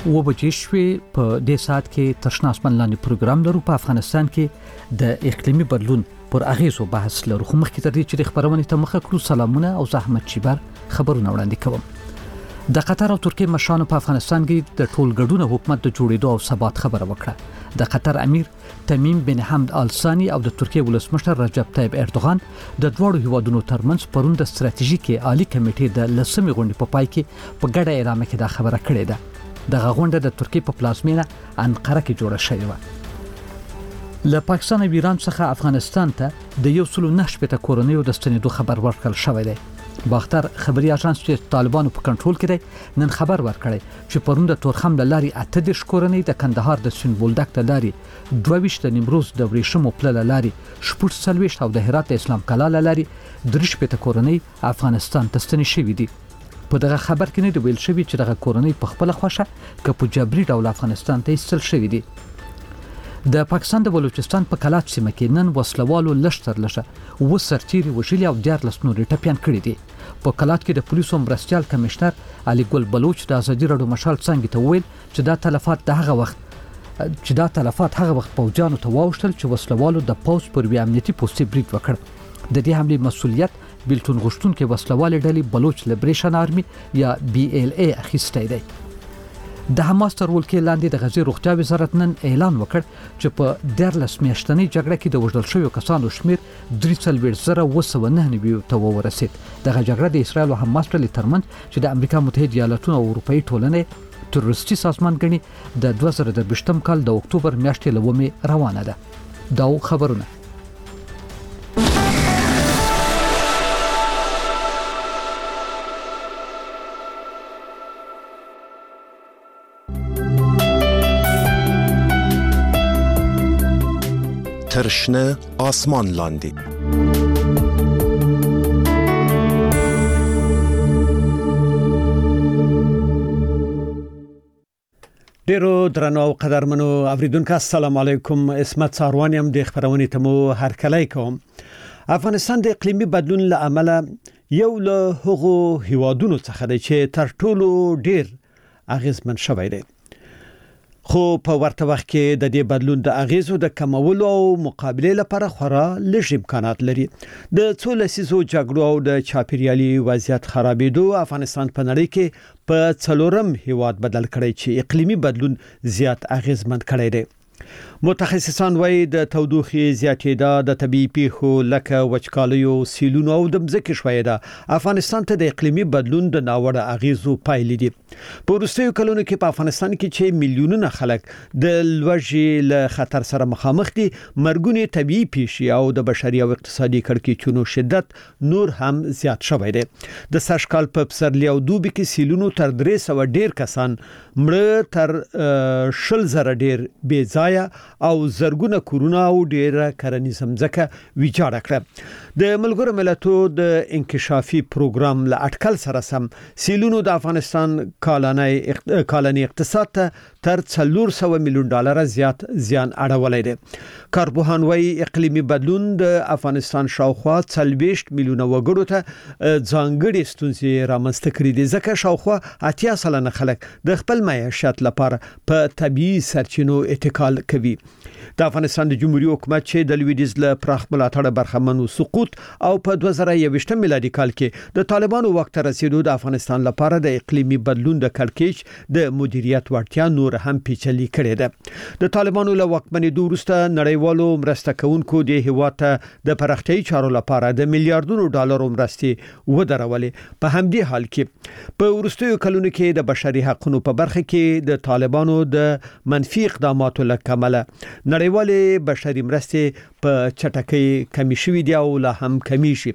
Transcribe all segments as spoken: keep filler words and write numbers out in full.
و بجې شوې په دې ساعت کې تشنا اسمان لاندې پروګرام لرو په افغانستان کې د اقلیمي بدلون پر اغیزو بحث لرو. خو مخکې تر دې چې د خبرونه ته مخه کړو سلامونه او زحمت چیبر خبرونه وړاندې کوم. د قطر او ترکیه مشرانو په افغانستان کې د ټولګډونه حکومت د جوړېدو او ثبات خبره وکړه. د قطر امیر تمیم بن حمد آل ثانی او د ترکیه ولسمشر رجب طیب اردوغان د دوړو هیوادونو ترمنځ پرون د ستراتیژیکي عالی کمیټې د لسمې غونډې په پای کې په ګډه اعلان کې دا خبره کړې ده. دغه غونډه د ترکیه په پلازمینه انقره کې جوړه شوې و. له پاکستان او ایران څخه افغانستان ته د یو سلو نه شپېته کورنیو د ستنېدو خبر ورکړل شوی دی. باختر خبري اژانس چې طالبانو په کنټرول کې دی نن خبر ورکړی چې پرون د تورخم د لاري اته دېرش کورنۍ د کندهار د سین بولدک د لاري دوه ویشت د نیمروز د ورېښمو پله لاري شپږ څلوېښت او د هرات د اسلام کلا لاري درې شپېته کورنۍ افغانستان ته ستنې شوې دي. په دغه خبر کې نه دی ویل شوی چې دغه کورنۍ په خپل خوښه که په جبري ډول افغانستان ته ایستل شوې دي. د پاکستان د بلوچستان په کلات سیمه کې نن وسلوالو لشتر لشه و سرتيري وشلي او دیارلس نورې ټپيان کړي دي. په کلات کې د پولیسو مرستيال کمشنر علي ګل بلوچ د ازادي رادیو مشال څنګه ته ویل چې دا تلفات د هغه وخت چې دا تلفات هغه وخت پوجانو ته واوښتل چې وسلوالو د پوز پر وی امنیتي پوسټي بریټ وکړ. د دې حمله مسؤلیت بلټون غشتونکو وسلوال ډلې بلوچ لیبریشن آرمي یا بي ال اي اخیستی دی. د حماس تر ولکې لاندې د غزې روغتیا وزارت نن اعلان وکړ چې په دیارلس میاشتنۍ جګړه کې د وژل شویو کسانو شمیر درې څلوېښت زره اوه سوه نهه نوي ته ورسید. دغه جګړه د اسرایل او حماس ډلې ترمنځ چې د امریکا متحده ایالاتونو او اروپאי ټولنې تروریستي سازمان ګڼي د دوه زره درویشتم کال د اکتوبر میاشتې له اوومې روانه ده. دا خبرونه ترشنه آسمان لاندې. ډیرو درنو او قدرمنو اوریدونکو السلام علیکم. اسمت ساروان يم د خبرونې ته مو هرکلی کوم. افغانستان د اقلیمي بدلون له امله یو له هغو هیوادونو څخه دی چې تر ټولو ډیر اغیزمن شوی دی. خو په ورته وخت کې د دې بدلون د اغیزو د کمولو او مقابله لپاره خورا لږ امکانات لري. د څو لسیزو جګړو او د چاپیریالي وضعیت خرابېدو افغانستان په نړۍ کې په څلورم هیواد بدل کړی چې اقلیمي بدلون زیات اغیزمن کړی دی. متخصصان وايي د تودوخې زیاتېدا د طبيعي پیښو لکه وچکالیو سیلونو او د مځکې ښویېدا افغانستان ته د اقلیمي بدلون د ناوړه اغیزو پایلې دي. په وروستیو کلونو کې په افغانستان کې چې میلیونونه خلک د لوږې له خطر سره مخامخ دي مرګونې طبيعي پیښې او د بشري او اقتصادي کړکېچونو شدت نور هم زیات شوی دی. د سږکال په پسرلي او دوبي کې سیلونو تر درې سوه ډیر کسان مړه تر شل زره ډیر بې ځایه او زرګونه کورونه او ډیره کرنیزه مځکه ویجاړه کړه. د ملګرو ملتونو د انکشافي پروګرام له اټکل سره سم سیلونو د افغانستان کالنۍ کالنۍ اقتصاد ته تر څلور سوه میلیون ډالر زیات زیان اړولی دی. کارپوهان وايي اقلیمي بدلون د افغانستان شاوخوا څلوېښت میلیونه وګړو ته ځانګړي ستونزې رامنځته کړي دي ځکه شاوخوا اتیا سلنه خلک د خپل معیشت لپاره په طبيعي سرچینو اتکال کوي. د افغانستان د جمهوریت حکومت چې د لویدیز له پراخ ملاتړ برخمنو سقوط او په دوه زره یوویشتم میلادي کال کې د طالبانو وخت رسیدو د افغانستان لپاره د اقلیمي بدلون د کړکېچ د مدیریت وړتیا نور هم پیچلې کړې ده. د طالبانو له واکمنېدو وروسته نړیوالو مرسته کوونکو د هیواد ته د پراختیايي چارو لپاره د میلیارډونو ډالرو مرستې ودرولې. په همدې حال کې په وروستیو کلونو کې د بشري حقوقو په برخه کې د طالبانو د منفي اقداماتو له کمله نړیوالې بشري مرستې په چټکۍ کمی شوې دي او لا هم کمی شي.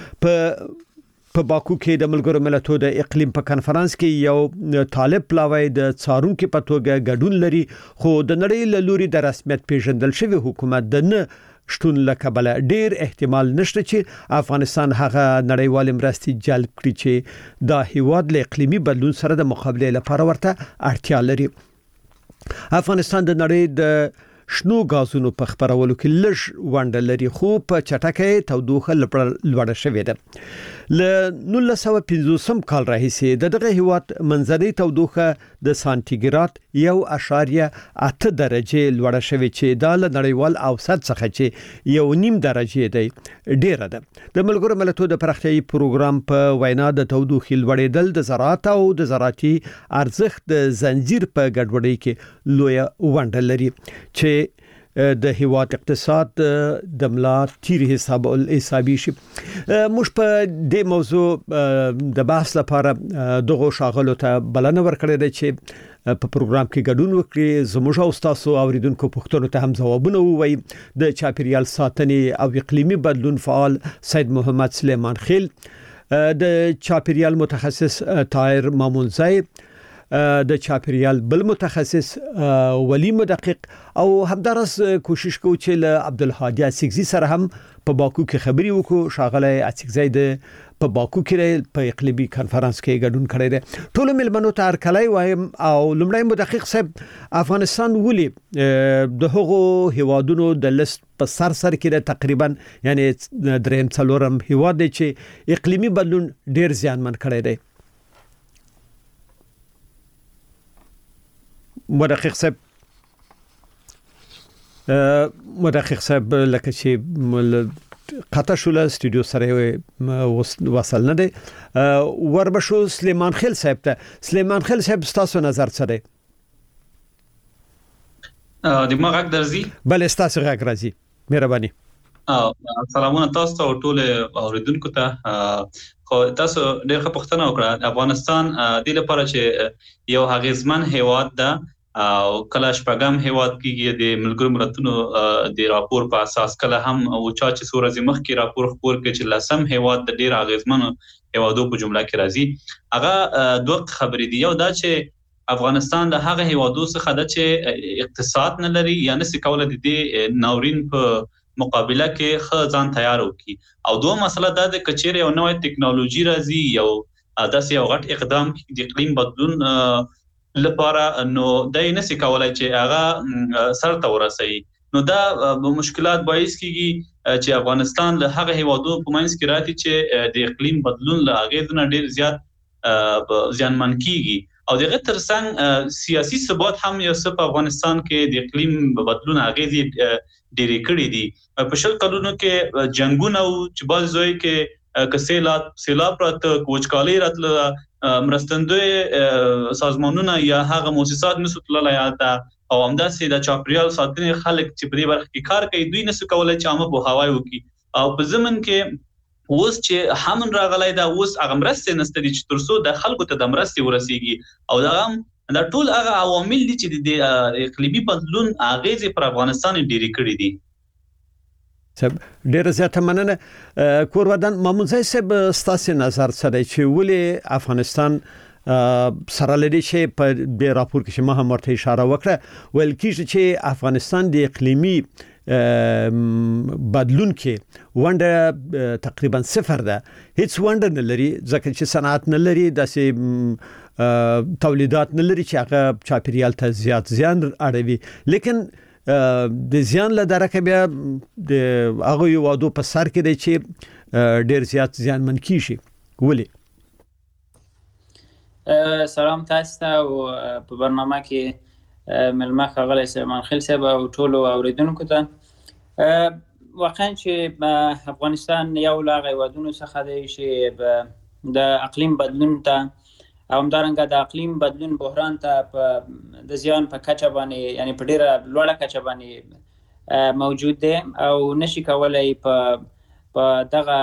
په په باکو کې د ملګرو ملتونو د اقلیم په کانفرنس کې یو طالب پلاوی د څارونکو په توګه ګډون لري خو د نړۍ له لوري د رسمیت پیژندل شوی حکومت د نه شتون لکبله ډیر احتمال نشته چې افغانستان هغه نړیوال مرستې جلب کړي چې د هیواد له اقلیمي بدلون سره د مقابله لپاره ورته اړتیا لري. افغانستان د نړۍ د شنو غازونو په خبرولو کې لږ ونډه لري خو په چټکۍ تودوخه لوړه شوې ده. ل نولس سوه پنځوس کال راهیسې د دغه هیواد منځنۍ تودوخه د سانتیګراد یو اشاریه اته درجه لوړه شوې چې د نړیوال اوسط څخه چې یو نیم درجه دی ډیره ده. د ملګرو ملتونو د پراختیايي پروګرام په وینا د تودوخې لوړېدل د زراعت او د زراعتي ارزښت د زنجیر په ګډوډۍ کې لوی ونډه لري چې د هیواد اقتصاد د ملا تیر حساب الحسابي شي. موږ په دې موضوع د بحث لپاره دغه شاغلو ته بلنه ورکړې ده چې په پروګرام کې ګډون وکړي. زموږ او تاسو اوریدونکو پوښتنو ته هم ځوابونه ووایي. د چاپیریال ساتنې او اقلیمي بدلون فعال سید محمد سلیمان خیل، د چاپیریال متخصص طاهر مامونزی، د چاپیریال بل متخصص ولی مدقق او همدارس کوشش کوو چې له عبدالهادي اسیکزي سره هم په باکو کې خبري وکړو. شاغله اسیکزي د په باکو کې په اقلیمي کانفرنس کې ګډون کړی دی. ټول ملمنو ته هرکلی وایم او لومړی مدقق صاحب، افغانستان ولي د هغو هیوادونو د لیست په سر سر کې تقریبا یعنی دریم څلورم هیواد دی چې اقلیمي بدلون ډیر زیانمن کړی دی؟ مدقق صاحب مدقق صاحب لکه چې قطع شول استودیو سره وصل نه دی. وربشو سلیمان خیل صاحب ته. سلیمان خیل صاحب تاسو نظر څه دی؟ د ما غږ درځي؟ بل تاسو غږ راځي، مهرباني. سلامونه تاسو ته او ټول اوریدونکو ته. خو تاسو ډېر ښه پوښتنه وکړه. افغانستان د لپاره چې یو هغیزمن هیواد ده او کله شپږم هیواد کېږي د ملګرو ملتونو د راپور په اساس، کله هم او چا چې څو ورځې مخکې راپور خپور کړ چې لسم هیواد د ډېر اغیزمنو هیوادو په جمله کې راځي. هغه دوه خبرې دي. یو دا چې افغانستان د هغه هیوادو څخه ده چې اقتصاد نه لري یا نشي کولای د دې ناورین په مقابله کې ښه ځان تیار وکړي. او دوه مسله دا ده چې یو نوې ټیکنالوژي راځي، یو داسې یو غټ اقدام د اقلیم بدلون لپاره، نو دای نشي کولای چې هغه سر ته ورسوي. نو دا مشکلات باعث کیږي چې افغانستان له هغه هیوادو په منځ کې راځي چې د اقلیم بدلون له هغه نه ډیر زیات ځانمن کیږي. او دغه ترڅنګ سیاسي ثبات هم یو څه په افغانستان کې د اقلیم بدلون هغه دي ډېری کړی دي. په شل کلونو کې جنگونه او چې باز زوی کې کسیلات سیلاب راته کوچکالي راتله، مرستندوی سازمانونه یا هغه مؤسسات نسو تللی یاده او همداسې د چاپیریال ساتنې خلک چې په دې برخه کې کار کوي دوی نسو کولای چې عامه پوهاوی وکړي. او په ضمن کې اوس چې همن راغلی دا اوس هغه مرستې نشته دي چې ترڅو د خلکو ته د مرستې ورسیږي. او دا هم دا ټول هغه عوامل دي چې د اقلیمي بدلون اغیزې پر افغانستان ډېرې کړې دي. صاحب ډیر زیاته مننه. کورودان مامونزی صاحب، ستاسو نظر څه دی چې ولې افغانستان سره لري چې په دې راپور کې ما هم ورته اشاره وکړه ویل کېږي چې افغانستان د اقلیمي بدلون کې ونډه تقریبا صفر ده، هیڅ ونډه نه لري ځکه چې صنعت نه لري، داسې تولیدات نه لري چې هغه چاپیریال ته زیات زیان اړوي. لیکن د زیان له درکه بیا د هغه هیوادو په سر کې دی چې ډیر زیات زیانمن کیږي. ولې؟ سلام تاسو ته او په برنامه کې ملما ښاغلی سلیمان خیل صاحب او ټول اوریدونکو ته. واقعا چې افغانستان یو له هغه هیوادونو څخه دی چې د اقلیم بدلون ته او همدارنګه د اقلیم بدلون بحران ته په د زیان په کچه باندې یعنی په ډیره لوړه کچه باندې موجود دی او نشي کولای په په دغه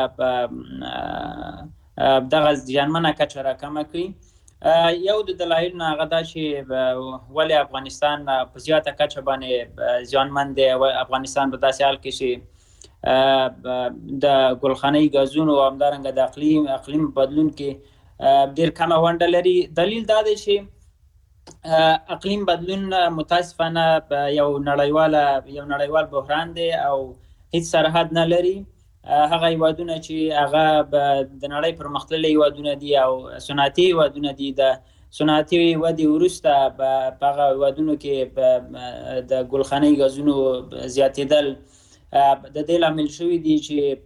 دغه زیانمنه کچه راکمه کړي. یو د دلایل نه هغه دا چې ولې افغانستان په زیاته کچه باندې زیانمن دی. افغانستان په داسې حال کې چې د ګلخانه‌ای غازونو او همدارنګه د اقلیم اقلیم بدلون کې ډیر کمه ونډه لري. دلیل دا دی چې اقلیم بدلون متاسفانه یو نړیواله یو نړیوال بحران دی او هیڅ سرحد نه لري. هغه هیوادونه چې هغه د نړۍ پرمختللي هیوادونه دي او صنعتي هیوادونه دي د صنعتي ودی ورسته په هغه هیوادونو کې د ګلخانه‌ای غازونو زیاتېدل د دې لامل شوی دی چې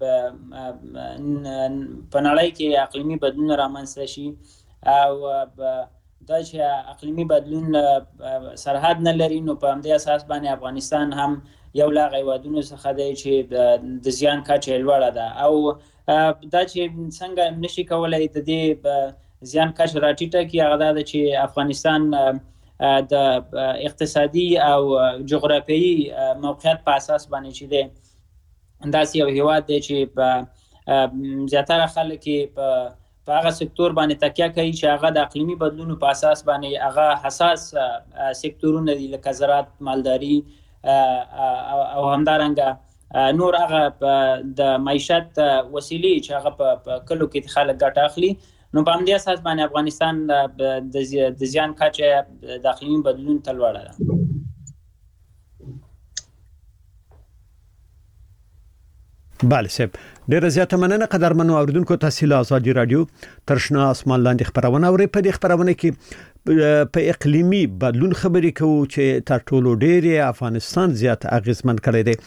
په نړۍ کې اقلیمي بدلون رامنځته شي او دا چې اقلیمي بدلون سرحد نه لري نو په همدې اساس باندې افغانستان هم یو لا هیوادونو څخه دی چې د زیان کچه لوړه ده او دا چې څنګه نشي کولای د دې زیان کچه راټیټه کړي هغه دا چې افغانستان د اقتصادي او جغرافیایي موقعیت په اساس باندې چې دی داسې یو هیواد دی چې په زیاتره خلک په په هغه سکتور باندې تکیه کوي چې هغه د اقلیمي بدلونو په اساس باندې هغه حساس سکتورونه دي لکه زراعت، مالداري او همدارنګه نور هغه د معیشت وسیلې چې هغه په کلو کې خلک ګټه اخلي نو په همدې اساس باندې افغانستان د زیان کچه د اقلیمي بدلون ته لوړه ده. بله صاحب ډیره زیاته مننه قدرمنو اوریدونکو تاسو له ازادي رادیو تر شنه اسمان لاندې خبرونه اورئ. په دې خبرونه کې په اقلیمي بدلون خبرې کوو چې تر ټولو ډیره افغانستان زیات اغیزمن کړی دی.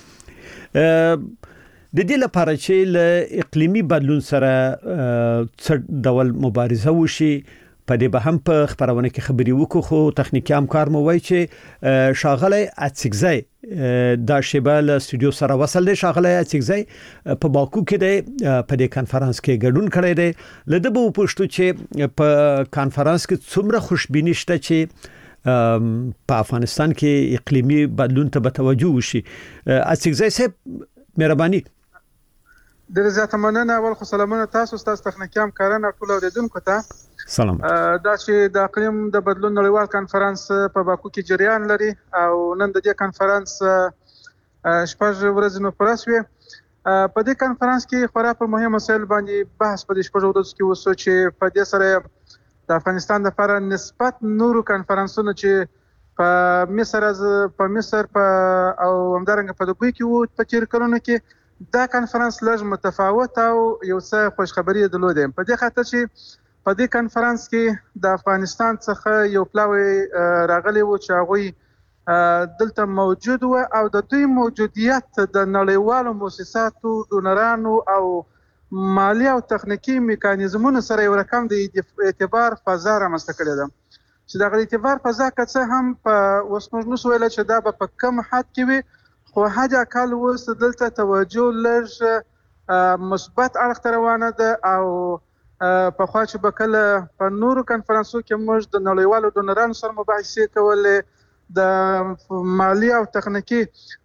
د دې لپاره چې له اقلیمي بدلون سره څه ډول مبارزه وشي په دې به هم په خبرونه کې خبري وکړو خو تخنیکی همکار مو وایي چې شاغله اتسګزای دا شیبه له استودیو سره وصل دی. شاغله اتسګزای په باکو کې دی په دې کانفرنس کې ګډون کړی دی. لده به پوښتو چې په کانفرنس کې څومره خوشبینی شته چې په افغانستان کې اقلیمي بدلون ته توجه وشي. اتسګزای صاحب مهرباني. ډیره زیاته مننه. اول خو سلامونه تاسو تاسو تخنیکی همکاران او ټول اوریدونکو ته. سلام. دا چې د اقلیم د بدلون نړیوال کانفرنس په باکو کې جریان لري او نن د دې کانفرنس شپږ ورځې نو پرسوي. په دې کانفرنس کې خورا په مهمه مسایل باندې بحث په دې شپږ ورځو کې وسو چې په دې سره د افغانستان لپاره نسبت نورو کانفرنسونو چې په مصر از په مصر په او همدارنګه په دوبۍ کې وو په تیر کلونو کې دا کانفرنس لږ متفاوت او یو څه خوشخبری درلوده. په دې خاطر چې په دې کانفرنس کې د افغانستان څخه یو پلاوی راغلی و چې هغه دلته موجود و او د دوی موجودیت د نړیوالو مؤسساتو، ډونرانو او مالی او تخنیکی میکانیزمونو سره یو رقم د اعتبار فضا رامنځته کړې ده چې د اعتبار فضا که څه هم په اوس موږ نشو ویلی چې دا به په کم حد کې وي خو حد اقل اوس دلته توجه لږ مثبت اړخ ته روانه ده او په خوا چې به کله په نورو کنفرانسو کې موږ د نړیوالو ډونرانو سره مباحثې کولې د مالی او تخنیکی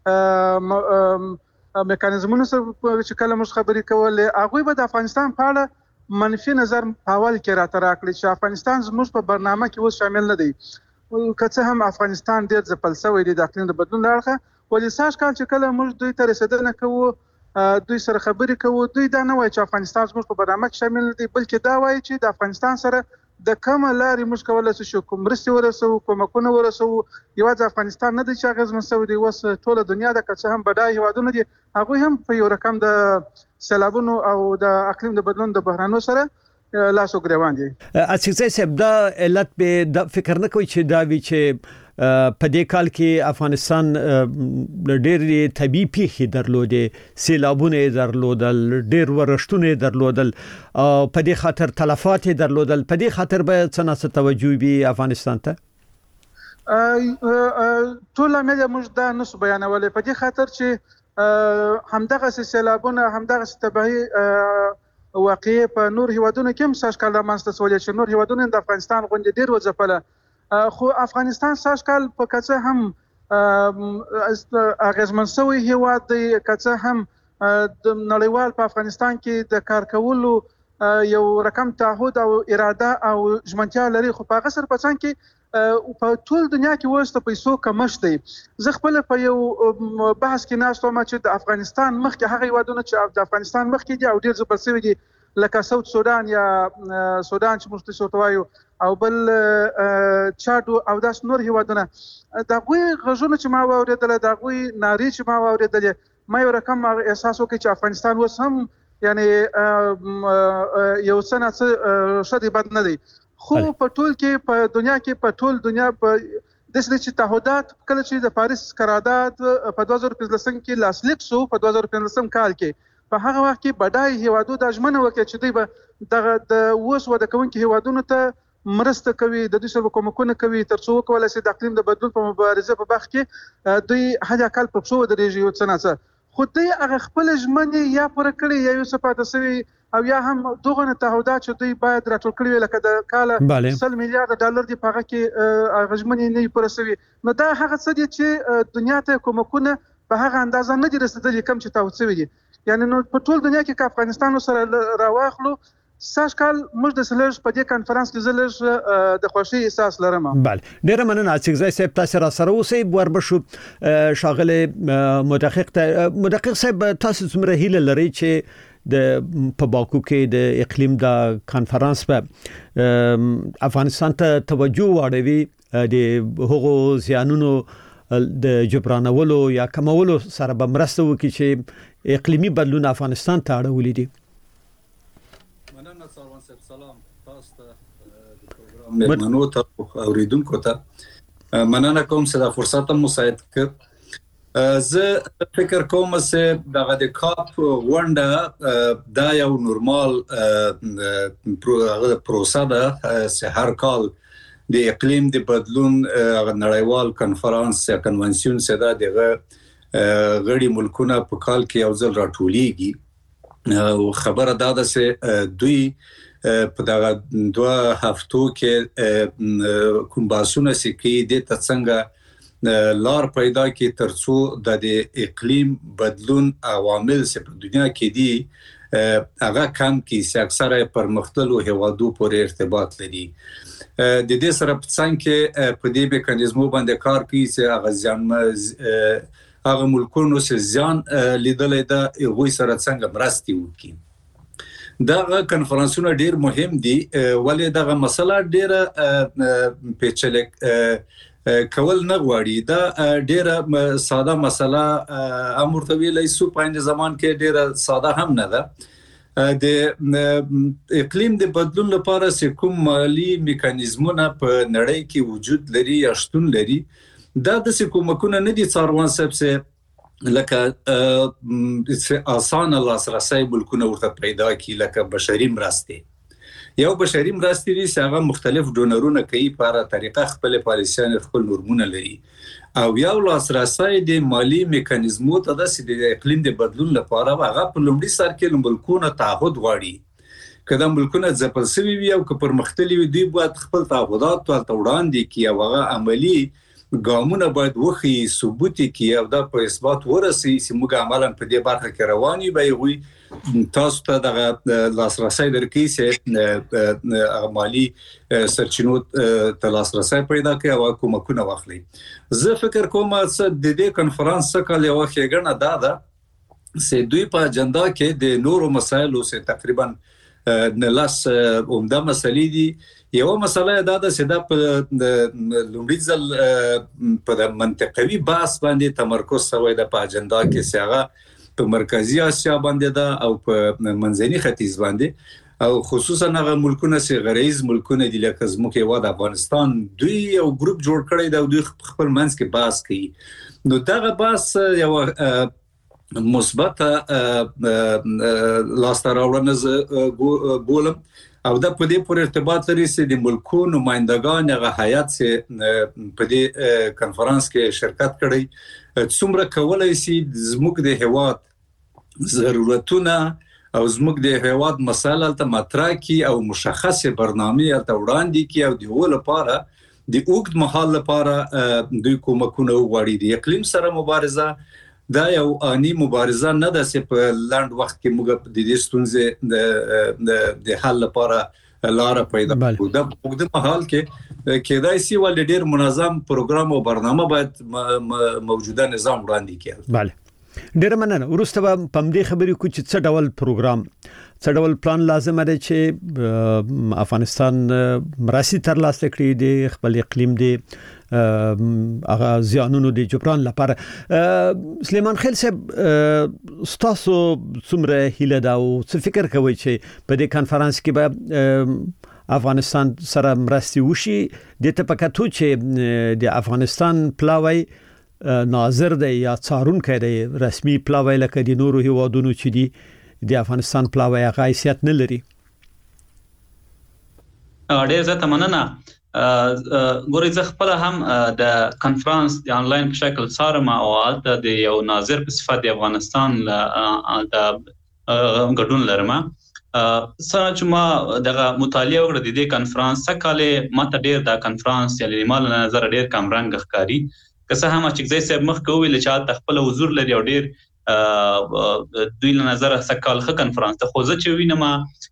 میکانیزمونو سره چې کله موږ خبرې کولې هغوی به د افغانستان په اړه منفي نظر په اول کې راته راکړي چې افغانستان زموږ په برنامه کې اوس شامل نه دی. که څه هم افغانستان ډېر ځپل شوی دی د اقلیم د بدلون له اړخه ولې سږ کال چې کله موږ دوی ته رسېدنه کوو دوی سره خبرې کوو دوی دا نه وایي چې افغانستان زموږ په برنامه کې شامل دی بلکې دا وایي چې د افغانستان سره د کومه لارې موږ کولی شو کوم مرستې ورسوو کومکونه ورسوو. یوازې افغانستان نه دی چې اغېزمن شوی دی اوس ټوله دنیا ده که څه هم بډایه هیوادونه دي هغوی هم په یو رقم د سیلابونو او د اقلیم د بدلون د بحرانو سره لاس او ګریوان دي. اتسګزای صاحب دا علت به د فکر نه کوي چې دا وی چې په دې کال کې افغانستان ډېر طبيعي پیښې درلودې، سیلابونه درلودل، ډېر ورښتونه درلودل او په دې خاطر تلفات درلودل. په دې خاطر به څه نه توجه وي افغانستان ته. ټول عمل موږ دا نسو بیانولې په دې خاطر چې همدغه سیلابونه همدغه تبعي واقعي په نور هیوادونو کې هم سږ کال رامنځته شولې چې نور هیوادونه د افغانستان غوندې ډېر وځپله خو افغانستان سږ کال په کڅه هم اغیزمن شوی هیواد دی. کڅه هم د نړیوال په افغانستان کې د کار کولو یو رقم تعهد او اراده او ژمنتیا لري خو په هغه سره په څنګ کې په ټول دنیا کې اوس د پیسو کمښت دی. زه خپل په یو بحث کې ناست وم چې د افغانستان مخکې هغه هیوادونه چې د افغانستان مخکې دي او ډېر ځپل شوي دي لکه ساوت سودان یا سودان چې موږ ته ورته وایو او بل چاد او داس نور هیوادونه د هغوی غږونه چې ما واورېدله د هغوی نارې چې ما واورېدلې ما یو رقم احساس وکړ چې افغانستان اوس هم یعنې یو څه نه څه ښه دی بد نه دی خو په ټول کې په دنیا کې په ټول دنیا په د چې تعهدات کله چې د پاریس قرارداد په دوه زره پنځلسم کې لاسلیک شو په دوه زره پنځلسم کال کې په هغه وخت کې بډای هیوادو د ژمنه وکړه چې دوی به دغه د اوس وده کوونکي هیوادونو ته مرسته کوي د دوی سره کومکونه کوي ترڅو وکولای شي د اقلیم د بدلون په مبارزه په بخ کې دوی هدا کال په څو درېږي یو څه نه خو دوی هغه خپل ژمنې یا پوره کړي یا یو څه پاتې شوي او یا هم دغه تعهدات چې دوی باید راټول کړي وي لکه د کاله سل میلیارډ ډالر دی په هغه کې هغه ژمنې نه پوره شوي نو دا هغه څه دي چې دنیا ته کومکونه په هغه اندازه نه دي رسیدلي کم چې تعهد شوي دي یعنی نو په ټول دنیا کې که افغانستان سره راواخلو ساش کال موږ د سلج په دې کانفرنس کې زلج د خوشي احساس لرم. بله ډیر مننه چې ځای صاحب تاسو را سره اوسې وربشو شاغله مدقق مدقق صاحب تاسو څومره هیله لري چې د په باکو کې د اقلیم د کانفرنس په افغانستان ته توجه واړوي د هغو زیانونو د جبرانولو یا کمولو سره به مرسته وکړي چې اقلیمي بدلون افغانستان ته اړولې دي. سلام تاسو ته د پروګرام مېلمنو ته اوریدونکو ته مننه کوم چې دا فرصت مو مساعد کړ. زه فکر کوم چې دغه د کاپ ونډه دا یو نورمال پروسه ده چې هر کال د اقلیم د بدلون نړیوال کنفرانس یا کنونسیون چې دا دغه غړي ملکونه په کال کې یو ځل راټولیږي او خبره دا ده چې دوی په دغه دوه هفتو کې کوم باسونه سکی د څنګه لار پیدا کی ترڅو د اقلیم بدلون عوامل چې په دنیا کې دي هغه کم کی چې اکثره پرمختللو هیوادو پورې ارتباط لري. د دې سره په څنګه په دې میکانیزمو باندې کار کوي چې هغه ځان هغه ملکونو چې ځان لیدلې ده هغه سره څنګه مرستي وکړي. دغه کنفرانسونه ډیر مهم دي ولې دغه مسله ډیره پیچلې کول نه غواړي دا ډیره ساده مسله امر ته ویلای سو په زمان کې ډیره ساده هم نه ده. د اقلیم د بدلون لپاره چې کوم مالی میکانیزمونه په نړۍ کې وجود لري یا شتون لري دا د کومکونه نه دي څاروان سبسه لکه آسان لاسرسی ملکونه ورته پیدا کی لکه بشري مرستې یو بشري مرستې دي چې هغه مختلف ډونرونه کوي په هر طریقه خپل پالیسیان خپل نورمونه لري او یو لاسرسی د مالی میکانیزمو ته د اقلیم د بدلون لپاره هغه په لومړي سر کې ملکونه تعهد غواړي کله ملکونه ځپل شوي وي او که پرمختللي وي دوی باید خپل تعهدات ته وړاندې کړي او هغه عملی ګامونه باید وخی ثبوت کی او دا په اثبات ورسي چې موږ عملاً په دې برخه کې رواني به وي تاسو ته د لاسرسي درکې چې مالی سرچینو ته لاسرسي پیدا کوي او کومکونه واخلي. زه فکر کوم چې د دې کنفرانس څخه یو ښېګڼه دا ده چې دوی په اجنډا کې د نورو مسایلو سره تقریبا نه لاس عمده مسلې دي. یو مسله دا ده چې دا په لومړي ځل په منطقوي بحث باندې تمرکز شوی د په اجنډا کې چې هغه په مرکزی اسیا باندې ده او په منځني ختیځ باندې او خصوصا هغه ملکونه چې غریز ملکونه دي لکه زموږ هیواد افغانستان دوی یو ګروپ جوړ کړی دا دوی خپل منځ کې بحث کوي. نو دغه بحث یو مثبت لاسته راوړنه بولم او دا په دې پورې ارتباط لري چې د ملکونو نمائندگان هغه هیئت چې په دې کنفرانس کې شرکت کړي څومره کولای شي زموږ د هیواد ضرورتونه او زموږ د هیواد مسایل ته مطرح کی او مشخصه برنامه ته وړاندې کی او د ول لپاره د اوږد مهال لپاره دوی کومکونه وغواړي. د اقلیم سره مبارزه دا یو اني مبارزه نه ده چې په لاند وخت کې موږ د دې ستونزې د د حل لپاره لار پیدا کړو. دا په دې محل کې کېدای شي ول ډیر منظم پروګرام او برنامه باید موجوده نظام وړاندې کړي. bale ډیر مننه. ورسته په دې خبرې کو چې څه ډول پروګرام څه ډول پلان لازم دی چې افغانستان مراسي تر لاسه کړی دی خپل اقلیم دی هغه زیانونو د جبران لپاره. سلیمان خیل صاحب ستاسو څومره هیله دا او څه فکر کوي چې په دې کانفرنس کې به افغانستان سره مرستي وشي د تپکاتو چې د افغانستان پلاوی ناظر دی یا څارونکی دی رسمي پلاوی لکه د نورو هیوادونو چې دی د افغانستان پلاوی هغه حیثیت نه لري. ډېر زه تمننه ګورې زه خپل هم د کانفرنس د انلاین په شکل څارم او هلته د یو ناظر په صفت د افغانستان د ګډون لرم. سره چې ما دغه مطالعه وکړه د دې کانفرنس څخه کاله ماته ډېر دا کانفرنس یعنی مال نظر ډېر کم رنګ ښکاري که څه هم چې ځای صاحب مخکې وویل چې خپل حضور لري او ډېر دوی له نظر څخه کال ښه کانفرنس ته خو زه چې وینم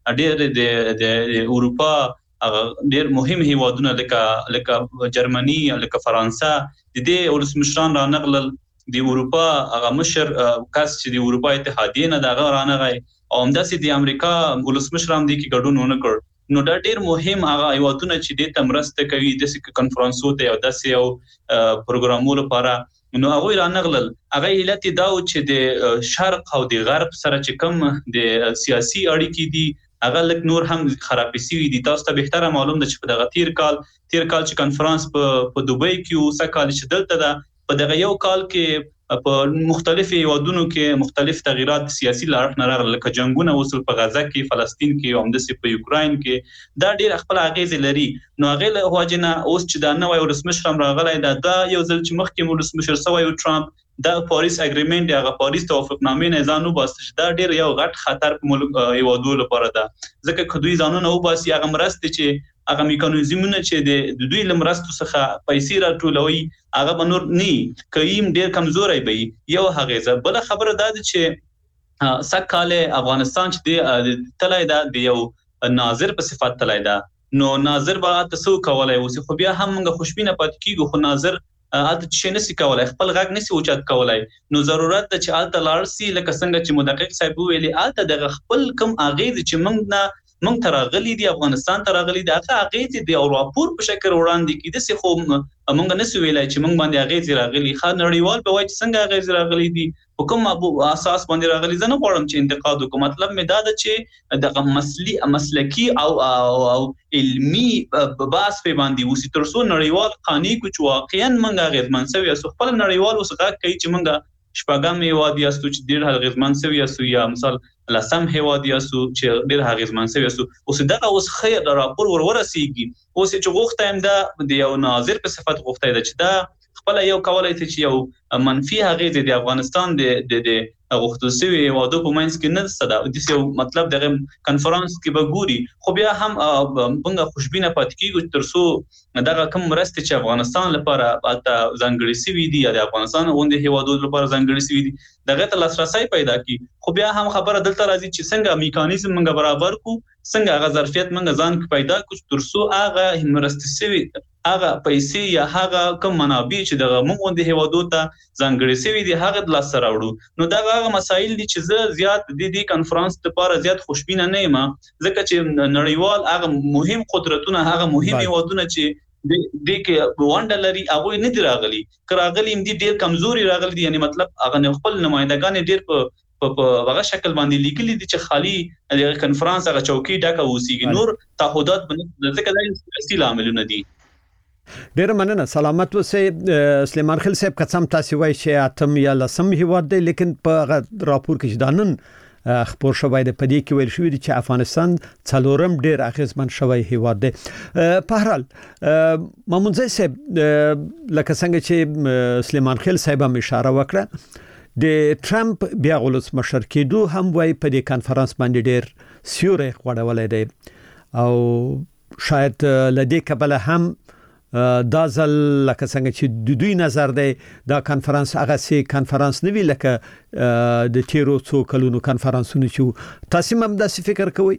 ډېر د اروپا ډېر مهم هیوادونه لکه لکه جرمني لکه فرانسه د دې ولسمشران رانغلل د اروپا هغه مشر کس چې د اروپا اتحادیه نه دغه رانغی او همداسې د امریکا ولسمشر هم د کې ګډون ونه کړ نو دا ډېر مهم هغه هیوادونه چې د تمرسته کوي د کانفرنسو ته او داسې یو پروګرامونو لپاره نو هغه رانغلل هغه علت دا و چې د شرق او د غرب سره چې کوم د سیاسي اړیکې دي هغه لک نور هم خرابې سوي دي. تاسو ته به تر معلوم ده چې په دغه تیر کال تیر کال چې کانفرنس په په دوبۍ کې او سکهال چې دلته ده په دغه یو کال کې په مختلفو هیوادونو کې مختلف تغیرات سیاسي لارښ نه راغلل لکه جنگونه وصل په غزه کې فلسطین کې او همداسې په یوکراین کې دا ډېر خپل اغیز لري. نو هغه له واجنه اوس چې دا نوې ولسمشر هم راغلی دا دا یو ځل چې مخکې ولسمشر سوی او ټرامپ دا پاریس اګریمنت هغه پاریس توافقنامې نه ځانو باسي دا ډېر یو غټ خطر په ملک هیوادو لپاره ده ځکه کدوې ځانونه وباسي هغه مرسته چې هغه میکانیزمونه چې د دوی لمرستو څخه پیسې راټولوي هغه بنور نه کيم ډېر کمزوري وي. یو هغه بل خبره ده چې سکهاله افغانستان چې د تلای ده د یو ناظر په صفت تلای ده نو ناظر به تاسو کولای اوس خو بیا هم موږ خوشبینه پات کیږو خو ناظر الته چې نسی کولای خپل غږ نسی اوچت کولای نو ضرورت ده چې الته لاړ سي لکه څنګه چې مدقق صاحب ویلي الته د خپل کم اغیز چې موږ نه موږ ترغلي دي افغانستان ترغلي دي هغه اغیز دي او راپور په شکل وړاندې کیده سي خو موږ نسی ویلای چې موږ باندې اغیز راغلي خا نړیوال په وای چې څنګه اغیز راغلي دي حکم ابو اساس باندې راغلي زنه غواړم چې انتقاد وکم مطلب مې دا ده چې دغه مسلي مسلکی او او علمي باس په باندې وسی ترسو نړیوال قانوني کوچ واقعا موږ غیرمن سوي اسو خپل نړیوال وسغه کوي چې موږ شپږم هیواد یاستو چې ډیر هغیزمن سوي اسو یا مثال لسم هیواد یاستو چې ډیر هغیزمن سوي اسو اوس دغه اوس خیر راپور ور ورسیږي اوس چې غوښته هم دا د یو ناظر په صفت غوښته ده چې دا خپل یو کولای شي چې یو منفي هغه د افغانستان د د غوښتل شوی هیوادو په منځ کې نه صدا د یو مطلب دغه کانفرنس کې به ګوري خو بیا هم موږ خوشبینه پات کیږو ترسو دغه کوم مرسته چې افغانستان لپاره البته ځانګړي سوي دي د افغانستان غونډه هیوادو لپاره ځانګړي سوي دي دغه ته لاسرسي پیدا کی خو بیا هم خبره دلته راځي چې څنګه میکانیزم موږ برابر کو څنګه هغه ظرفیت موږ ځان پیدا کو ترسو هغه مرسته سوي هغه پیسې یا هغه کوم منابع چې دغه موږ د هیوادو ته ځانګړي سوي دي هغه د لاس سره وړو نو دغه هغه مسایل دي چې زه زیات د دې کانفرنس لپاره زیات خوشبینه نه یم ځکه چې نړیوال هغه مهم قدرتونه هغه مهم هیوادونه چې د دې کې وانډ لري هغه نه دی راغلي کراغلي هم دي ډیر کمزوري راغلي دي یعنی مطلب هغه خپل نمائندگان ډیر په په هغه شکل باندې لیکلي دي چې خالی د کانفرنس هغه چوکي ډکه وسیږي نور تعهدات بنه ځکه دا سیاسي عاملونه دي. ډیر مننه سلامت اوسئ سلیمان خیل صاحب قسم تاسو وایي چې اتم یا لسم هیواد دی لیکن په راپور کې دانن خبر شوی د پدې کې ویل شوی چې افغانستان څلورم ډیر اغیزمن شوی هیواد دی. په هر حال مامونځي صاحب لکه څنګه چې سلیمان خیل صاحب هم اشاره وکړه د ټرمپ بیا غلط مشر کېدو هم وای په دې کانفرنس باندې ډیر سیوري غوړولې دی او شاید لدې کبله هم دا ځل لکه څنګه چې د دوی نظر دی دا کانفرنس هغه سي کانفرنس نه وی لکه د تیرو څو کلونو کانفرنسونه چې تاسو هم داسې فکر کوئ؟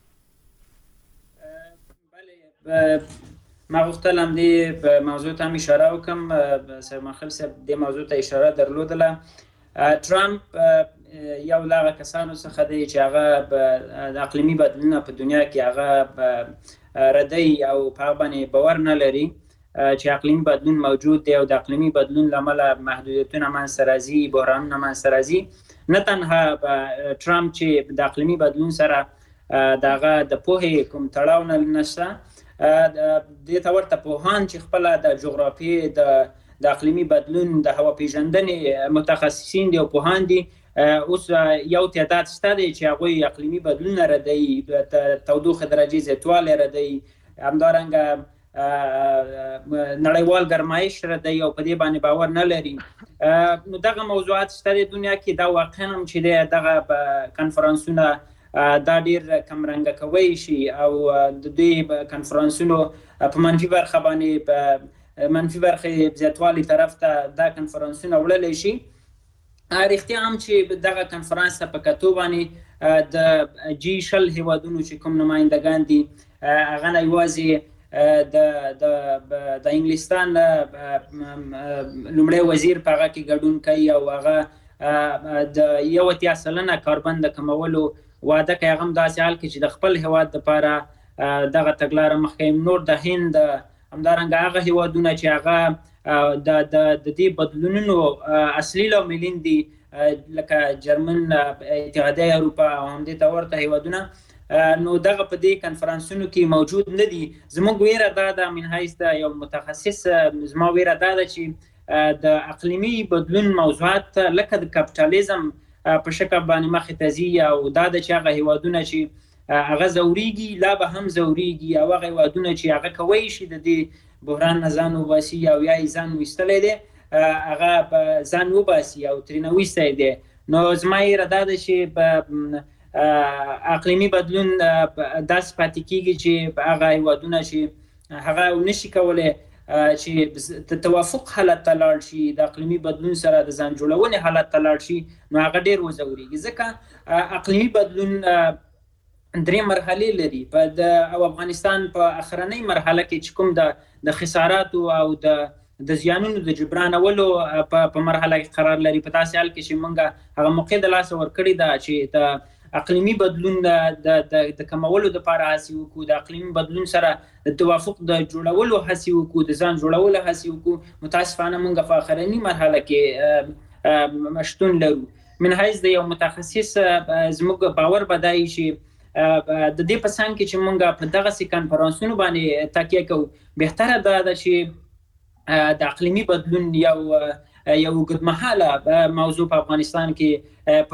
بله ما غوښتل هم دې په موضوع ته اشاره وکم سلیمان خیل صاحب دې موضوع ته اشاره درلودله ټرمپ یو لاغه کسانو څخه دی چې هغه د اقلیمي بدلونونو په دنیا کې هغه ردی او په باندې باور نه لري چې اقلیمي بدلون موجود دی او د اقلیمي بدلون لامل محدودیتونه منځته راځي بحرانونه منځته راځي نه تنها ټرمپ چې د اقلیمي بدلون سره دغه د پوهې کوم تړاو نه نشته. د ته ورته پوهان چې خپل د جغرافي د د اقلیمي بدلون د هوا پیژندنې متخصصین دي او پوهان دي. اوس یو تعداد شته دی چې هغوی اقلیمي بدلون ردوي، تودوخه درجې زیاتوالی ردوي، همدارنګه نړیوال ګرمایش ردوي او په دې باندې باور نه لري. نو دغه موضوعات شته د دنیا کې. دا واقعا هم چې دغه کنفرانسونه دا ډیر کمرنګه کوي شي او د دې کنفرانسونو په منفي برخه باندې منفي برخه زیاتوالی طرف ته دا کنفرانسونه وړلی شي. رښتیا هم چې دغه کنفرانس په کتو باندې د جی شل هیوادونو چې کوم نمایندګان دي هغه نه یوازې د د د انګلستان لومړی وزیر په هغه کې ګډون کوي او هغه د یو اتیا سلنه کاربن د کمولو وعده کوي. هغه هم داسې حال کې چې د خپل هیواد لپاره دغه تګلاره مخکې نور د هند همدارنګه هغه هیوادونه چې هغه د د د دې بدلونونو اصلي لاملین دي لکه جرمن، اتحادیه اروپا او همدې ته ورته هیوادونه، نو دغه په دې کنفرانسونو کې موجود نه دي. زموږ ویره دا ده من حیث د یو متخصص، زما ویره دا ده چې د اقلیمي بدلون موضوعات لکه د کپټالیزم په شکل باندې مخې ته ځي او دا ده چې هغه هیوادونه چې هغه ځورېږي لا به هم ځورېږي او هغه هیوادونه چې هغه کولی شي د دې بحران نه ځان وباسي او یا یې ځان ویستلی دی هغه ځان وباسي او ترېنه ویستی دی. نو زما یې دا ده چې په اقلیمي بدلون داسې پاتې کېږي چې هغه هیوادونه چې هغه نشي کولی چې د توافق حالت ته لاړ شي، د اقلیمي بدلون سره د ځان جوړونې حالت ته لاړ شي، نو هغه ډېر وځورېږي. ځکه اقلیمي بدلون درې مرحلې لري. په د او افغانستان په اخرنۍ مرحله کې چې کوم د د خساراتو او د د زیانونو د جبرانولو په مرحله کې قرار لري، په داسې حال کې چې موږ هغه موقع د لاسه ورکړې ده چې د اقلیمي بدلون د د کمولو دپاره هڅې وکړو، د اقلیمي بدلون سره د توافق د جوړولو هڅې وکړو، د ځان جوړولو هڅې وکړو. متاسفانه موږ په اخرنۍ مرحله کې شتون لرو. من حیث د یو متخصص زموږ باور به دا وي چې د دې په څنګ کې چې موږ په دغسې کنفرانسونو باندې تکیه کوو، بهتره دا ده چې د اقلیمي بدلون یو یو اوږدمهاله موضوع په افغانستان کې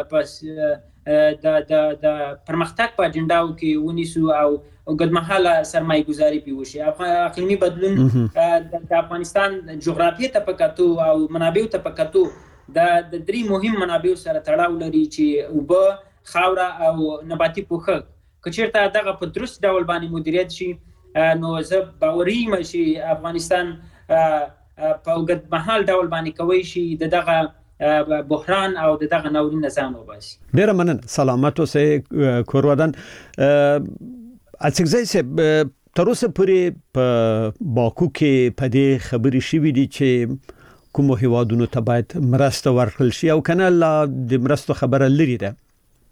په د د پرمختګ په اجنډاو کې ونیسو او اوږدمهاله سرمایه ګذاري پرې وشي. اقلیمي بدلون د افغانستان جغرافیې ته په کتو او منابعو ته په کتو د درې مهم منابعو سره تړاو لري چې اوبه، خاوره او نباتي پوښښ. که چېرته دغه په درست ډول باندې مدیریت شي نو زه باوري یم چې افغانستان په اوږدمهال ډول باندې کولی شي د دغه بحران او د دغه ناورین نه ځان وباسي. ډېره مننه. سلامت اوسئ کورودن. اڅکزی صاحب، تر اوسه پورې په باکو کې په دې خبرې شوې دي چې کومو هیوادونو ته باید مرسته ورکړل شي او کنه لا د مرستو خبره لري ده؟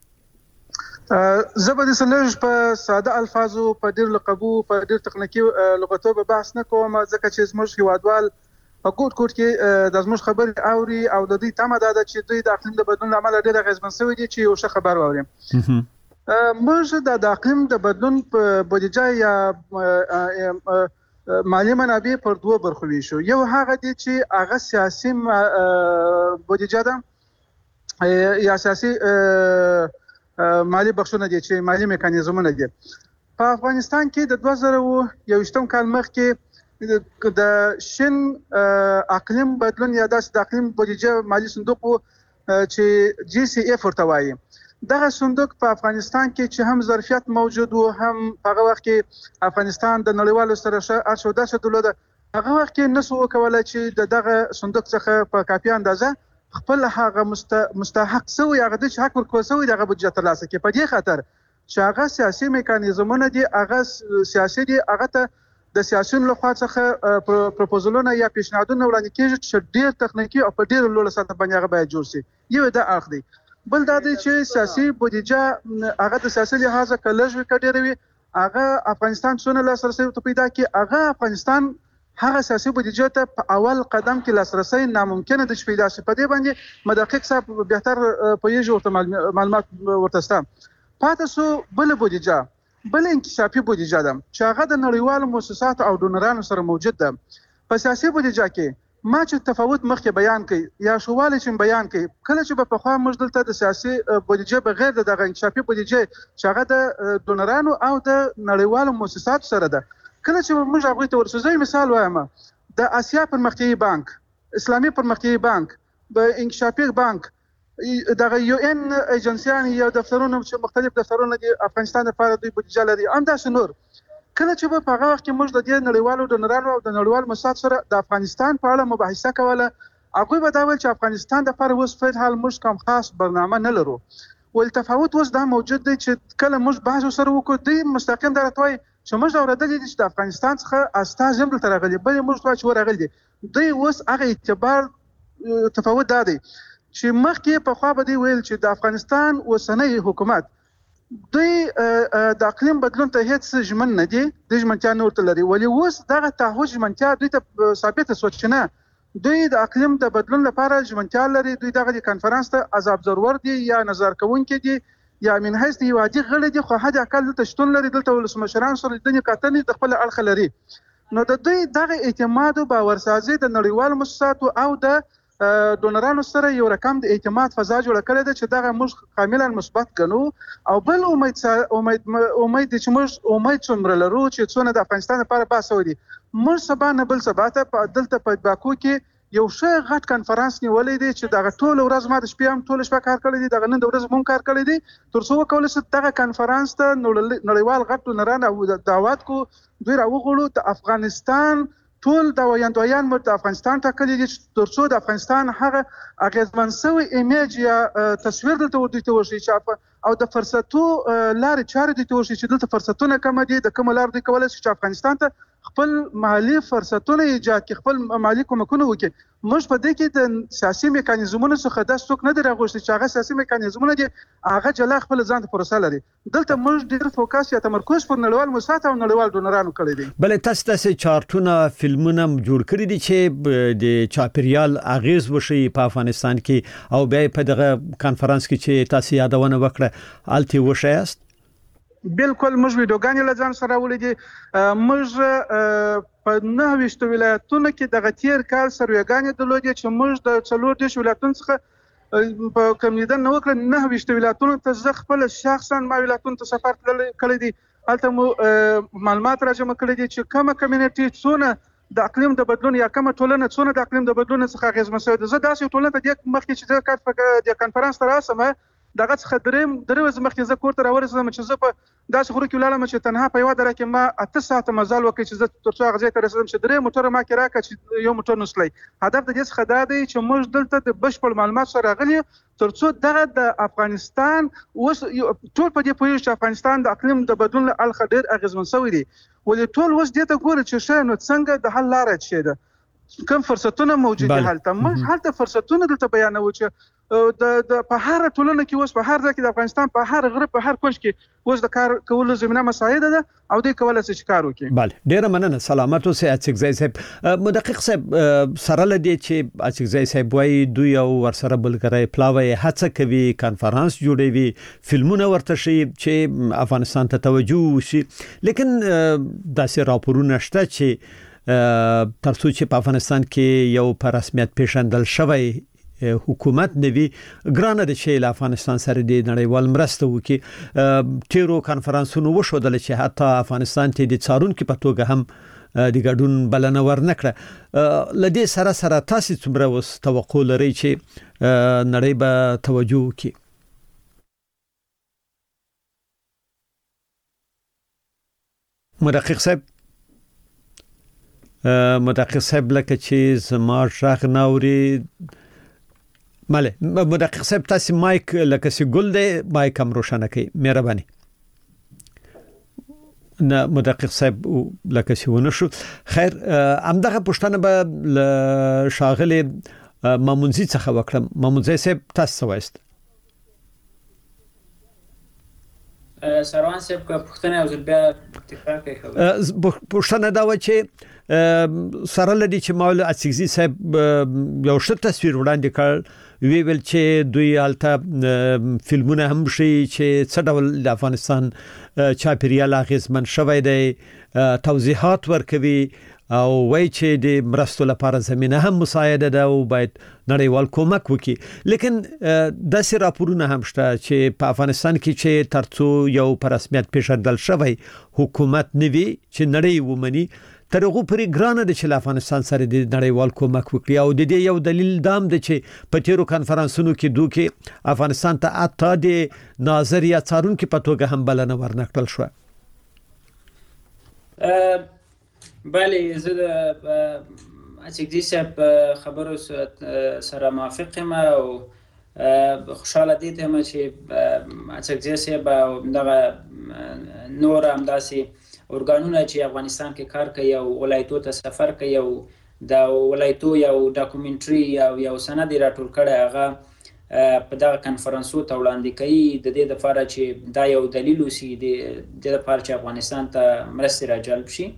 زه به د سلج په ساده الفاظو په ډیر لقبو په ډیر تخنیکی لغتو به بحث نه کوم، ځکه چې زموږ هیوادوال په ګوټ ګوټ کې د زموږ خبرې اوري او د دې تمه ده چې دوی د اقلیم د بدلون عمل ډیر اغیزمن شوی دي چې یو ښه خبر واوري. موږ د اقلیم د بدلون په بودیجه یا مالی منابع پر دوه برخو ویشو. یو هغه دي چې هغه سیاسي بودیجه ده یا سیاسي مالی بخشونه دي چې مالی میکانیزمونه دي. په افغانستان کې د دوه زره یوویشتم کال مخکې د شین اقلیم بدلون یا د اقلیم بودیجه مالی صندوق چې جی سی اف ورته وایي، دغه صندوق په افغانستان کې چې هم ظرفیت موجود و، هم هغه وخت کې افغانستان د نړیوالو سره ارشد او داسې درلوده، هغه وخت کې نسو وکولای چې د دغه صندوق څخه په کافي اندازه خپل هغه مستحق سوی هغه د حق ورکول سوی دغه بودجه ترلاسه کړي. په دې خاطر چې هغه سیاسي میکانیزمونه دي، هغه سیاسي دي، هغه ته د سیاسيونو لخوا څخه پروپوزلونه یا پیشنهادونه وړاندې کیږي چې ډیر تخنیکی او په ډیر لوړ سطح باندې هغه باید جوړ شي. یو دا اخ دی. بل دا دی چې سیاسي بودیجه هغه د سیاسي لحاظ کلهږي کډیروي، هغه افغانستان څونه لاسرسي ته پیدا کی، هغه افغانستان هغه سیاسي بودیجه ته په اول قدم کې لاسرسي ناممکنه د پیدا شي. په دې باندې مدقق صاحب بهتر پوهیږي او معلومات ورته ستام. پاتې سو بل بودیجه بل انکشافي بودیجه ده چې هغه د نړیوالو مؤسساتو او ډونرانو سره موجود ده. په سیاسي بودیجه کې ما چې تفاوت مخکې بیان کړي یا شواله چې بیان کړي کله چې په خوا موږ دلته د سیاسي بودیجه بغیر د دغه انکشافي بودیجه چې هغه د ډونرانو او د نړیوالو مؤسساتو سره ده کله چې موږ هغه ته ورسوځي مثال وایم د آسیا پرمختیایي بانک اسلامي پرمختیایي بانک د انکشافي بانک دغه یو ان ایجنسیان یا دفترونه چې مختلف دفترونه د افغانستان لپاره د بودیجه لري انداس نور کله چې په هغه وخت کې موږ د دې نړیوالو ډونرانو او د نړیوالو مؤسساتو سره د افغانستان په اړه مباحثه کوله هغه به دا ویل چې افغانستان د لپاره اوس په حال موږ کوم خاص برنامه نه لرو ول تفاوت اوس دا موجود دی چې کله موږ بحث سره وکړو د مستقیم درته وای چې موږ اوردل دي چې د افغانستان څخه استاذ هم تر راغلي بل موږ څه ورغلي دي دوی اوس هغه اعتبار تفاوت دا دی چې مخکې په خوا به دی ویل چې د افغانستان اوسنۍ حکومت دوی د اقلیم بدلون ته هیڅ ژمن نه دي د ژمنتیا نور ته لري ولی اوس دغه تعهد ژمنتیا دوی ته ثابته سوچنه دوی د اقلیم د بدلون لپاره ژمنتیا لري دوی دغه کانفرنس ته از ابزرور دي یا نظر کوونکي دي یا من حیث دی وادي غړي دي خو حد اقل دلته شتون لري دلته ولسمشران سره د نکاتنې د خپل اړخ لري نو د دوی دغه اعتماد او باورسازي د نړیوالو مؤسساتو او د ډونرانو سره یو رقم د اعتماد فضا جوړ کړی ده چې دغه موږ کاملا مثبت ګڼو او بل امید امید امید چې موږ امید څومره لرو چې څونه د افغانستان لپاره باسو دي موږ سبا نه بل سبا ته په دلته په باکو کې یو ښه غټ کانفرنس نیولې دي چې دغه ټول ورځ ما د شپې هم ټول شپه کار کړی دي دغه نن د ورځ مون کار کړی دي تر څو وکول شي دغه کانفرنس ته نړیوال غټ ډونران او دعوت کو دوی راوغړو د افغانستان ټول د ویاندویان مرته افغانستان ټاکلي دي تر څو د افغانستان هغه اغیزمن سوی ایمیج یا تصویر دلته ورته وشي چې او د فرصتو لارې چارې دي توشي چې دلته فرصتونه کم دي د کوم لار دي کولای شي چې افغانستان ته خپل مالی فرصتونه ایجاد کړي خپل مالی کومکونه وکړي موږ په دې کې د سیاسي میکانیزمونو څخه د څوک نه دراغوښتي چې هغه سیاسي میکانیزمونه دي هغه جلا خپل ځان ته پروسه لري دلته موږ ډېر فوکس یا تمرکز پر نړیوال مؤسسات او نړیوال ډونرانو کړی دي بل تاسو تاسو چارټونه فلمونه جوړ کړی دي چې د چاپریال اغیز وشي په افغانستان کې او بیا په دغه کانفرنس کې چې تاسو یادونه وکړه الته وشایست بالکل موږ ویډیوګانې لزان سره ولیدي موږ په نه وشتو ولایتونو کې د غتیر کال سروګانې د لودي چې موږ د څلور دیش ولایتونو څخه په کمیدن نو کړ نه وشتو ولایتونو ته ځ خپل شخصا ما ولایتونو ته سفر کړی دي البته مو معلومات راجمع کړی دي چې کومه کمیونټي څونه د اقلیم د بدلون یا کومه ټولنه څونه د اقلیم د بدلون څخه اغیزمن شوی ده زه داسې ټولنه ته د مخکې چې د کانفرنس تر اسمه دغه څخه دریم درې ورځې مخکې زه کور ته راورسېدم چې زه په داسې خورو کې ولاړم چې تنها په یوه دره کې ما اته ساعته مزل وکړ چې زه تر څو هغه ځای ته رسېدم چې درې موټره ما کې راکړه چې یو موټر نسلی هدف د دې څخه دا دی چې موږ دلته د بشپړ معلومات سره راغلي تر څو دغه د افغانستان اوس ټول په دې پوهېږي چې افغانستان د اقلیم د بدلون له اړخه ډېر اغېزمن شوی دی ولې ټول اوس دې ته ګوري چې ښه نو څنګه د حل لاره څه ده کوم فرصتونه موجود دي هلته موږ هلته فرصتونه دلته بیانوو چې د د په هر ټولنه کې اوس په هر ځای کې د افغانستان په هر غرب په هر کونج کې اوس د کار کولو زمينه مساعده ده او دوی کولای شي کار وکړي. بله ډیره مننه سلامت اوسئ اڅکزای صاحب مدقق صاحب سره لدی چې اڅکزای صاحب وایي دوی او ورسره بلګری پلاوی هڅه کوي کانفرنس جوړوي فلمونه ورته شي چې افغانستان ته توجه وشي لیکن داسې راپورونه شته چې ترڅو چې په افغانستان کې یو په رسمیت پیژندل شوی حکومت نوي ګرانه د چې له افغانستان سره د نړیوال مرسته وکړي تیرو کانفرنسونو وشودل چې حتی افغانستان ته د څارونکو په توګه هم د ګډون بلنه ورنکړه لدې سره سره تاسو څومره وس توقع لرئ چې نړۍ به توجه وکړي مدقق صاحب مدقق صاحب لکه چې زما ژغ ناوري ماله مدقق صاحب تاسو مایک لکه سی ګل دی مایک هم روشنه کړئ مهرباني نه مدقق صاحب لکه سی ونه شو خیر همدغه پښتنه به شاغل مامونزي څخه وکړم مامونزي صاحب تاسو وایست سروان صاحب که پښتنه او بیا تکرار کوي خبره پښتنه دا و چې سره لدی چې مول اڅګزي صاحب یو ښه تصویر وړاندې کړ وی ویل چې دوی الته فلمونه هم شي چې څه ډول د افغانستان چاپیریال اغیزمن شوی دی توضیحات ورکوي او وای چې د مرستو لپاره زمينه هم مساعده ده او باید نړیوال کومک وکړي لیکن داسې راپورونه هم شته چې په افغانستان کې چې ترڅو یو پر رسمیت پیژندل شوی حکومت نوي چې نړۍ ومني تر هغه پرې ګرانه د چې افغانستان سره د نړیوال کومک وکړي او د دې یو دلیل دام دی چې په تیرو کانفرنسونو کې دوی کې افغانستان ته اته د ناظر یا څارونکو په توګه هم بلنه ورنکړل شو. بله زه د اڅګزي صاحب خبرو سره موافق یم او خوشاله دي ته چې اڅګزي صاحب او دغه نور همداسې ارګانونه چې افغانستان کې کار کوي او ولایتو ته سفر کوي او د ولایتو یو ډاکومنټري او یو سند راټول کړي هغه په دغه کانفرنسو ته وړاندې کوي د دې لپاره چې دا یو دلیل وسی د دې لپاره چې افغانستان ته مرستې راجلب شي.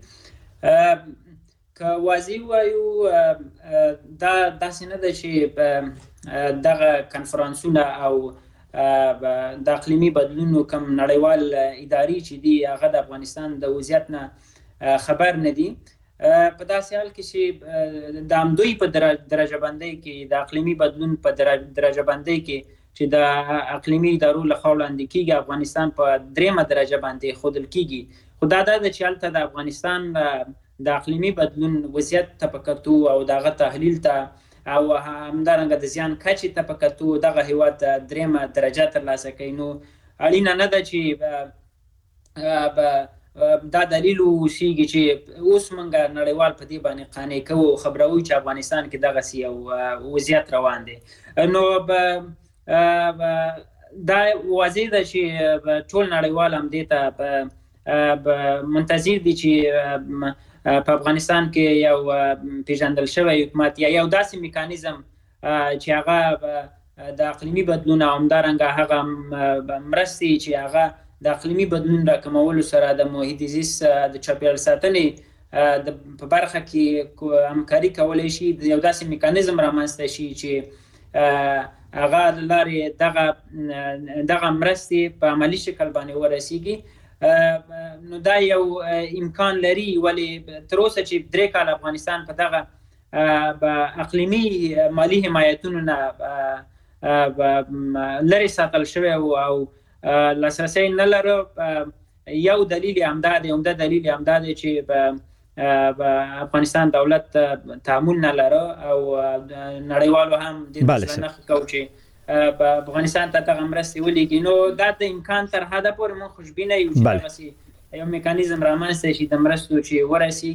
که واضح وایو دا داسې نه ده چې دغه کانفرنسونه او د اقلیمي بدلونونو کوم نړیوال اداري چې دی هغه د افغانستان د وضعیت نه خبر نه دي په داسې حال کې چې د همدوی په درجه بندۍ کې د اقلیمي بدلون په درجه بندۍ کې چې د اقلیمي ادارو لخوا وړاندې کیږي افغانستان په دریمه درجه باندې ښودل کیږي خو دا دا چې هلته د افغانستان د اقلیمي بدلون وضعیت ته په کتو او دغه تحلیل ته او همدارنګه د زیان کچې ته په کتو دغه هیواد دریمه درجه ترلاسه کوي نو اړینه نه ده چې دا دلیل وشيږي چې اوس موږ نړیوال په دې باندې قانع کوو خبروي چې افغانستان کې دغه سی او وضعیت روان دي نو دا واضح ده چې ټول نړیوال هم دې ته منتظر دي چې په افغانستان کې یو پیژندل شوی حکومت یا یو داسې میکانیزم چې هغه د اقلیمي بدلون او همدارنګه هغه مرستې چې هغه د اقلیمي بدلون راکمولو سره د محیط زیست د چاپیریال ساتنې په برخه کې همکاري کولی شي یو داسې میکانیزم رامنځته شي چې هغه لارې دغه دغه مرستې په عملي شکل باندې ورسیږي نو دا یو امکان لري ولی تر اوسه چې درې کال افغانستان په دغه اقلیمي مالی حمایتونو نه لري ساتل شوی او لاسرسی نه لرو یو دلیل همدا دی عمده دلیل همدا دی چې افغانستان دولت تعامل نه لرو او نړیوالو هم د ځنه کوي چې په افغانستان ته دغه مرستې ولېږي نو دا د امکان تر حده پورې موږ خوشبینه یو چې دغسې یو میکانیزم رامنځته شي د مرستو چې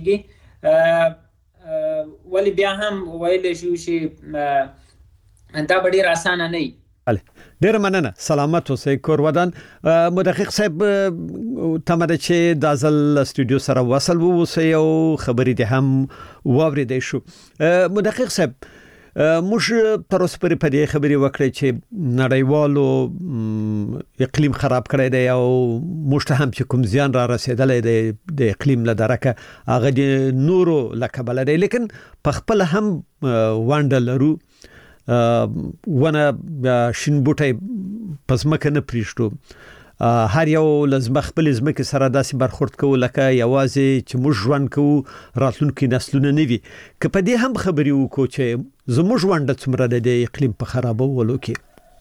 ورسیږي ولې بیا هم ویلی شو چې دا به ډېر اسانه نه وي. ډېره مننه سلامت اوسئ کور ودان مدقق صاحب تمه ده چې دا ځل استودیو سره وصل واوسئ او خبرې دې هم واورېدی شو. مدقق صاحب موږ تر اوسه پورې په دې خبرې وکړې چې نړیوالو اقلیم خراب کړی دی او موږ ته هم چې کوم زیان را رسېدلی دی د اقلیم له درکه هغه د نورو له کبله دی لیکن په خپله هم ونډه لرو ونه شین بوټی په ځمکه نه پرېږدو هر یو لازم خپل ځمکې سره داسې برخورد کوو لکه یوازې چې موږ ژوند کوو راتلونکي نسلونه نه وي که په دې هم خبرې وکړو چې زموږ ونډه څومره ده د اقلیم په خرابولو کې.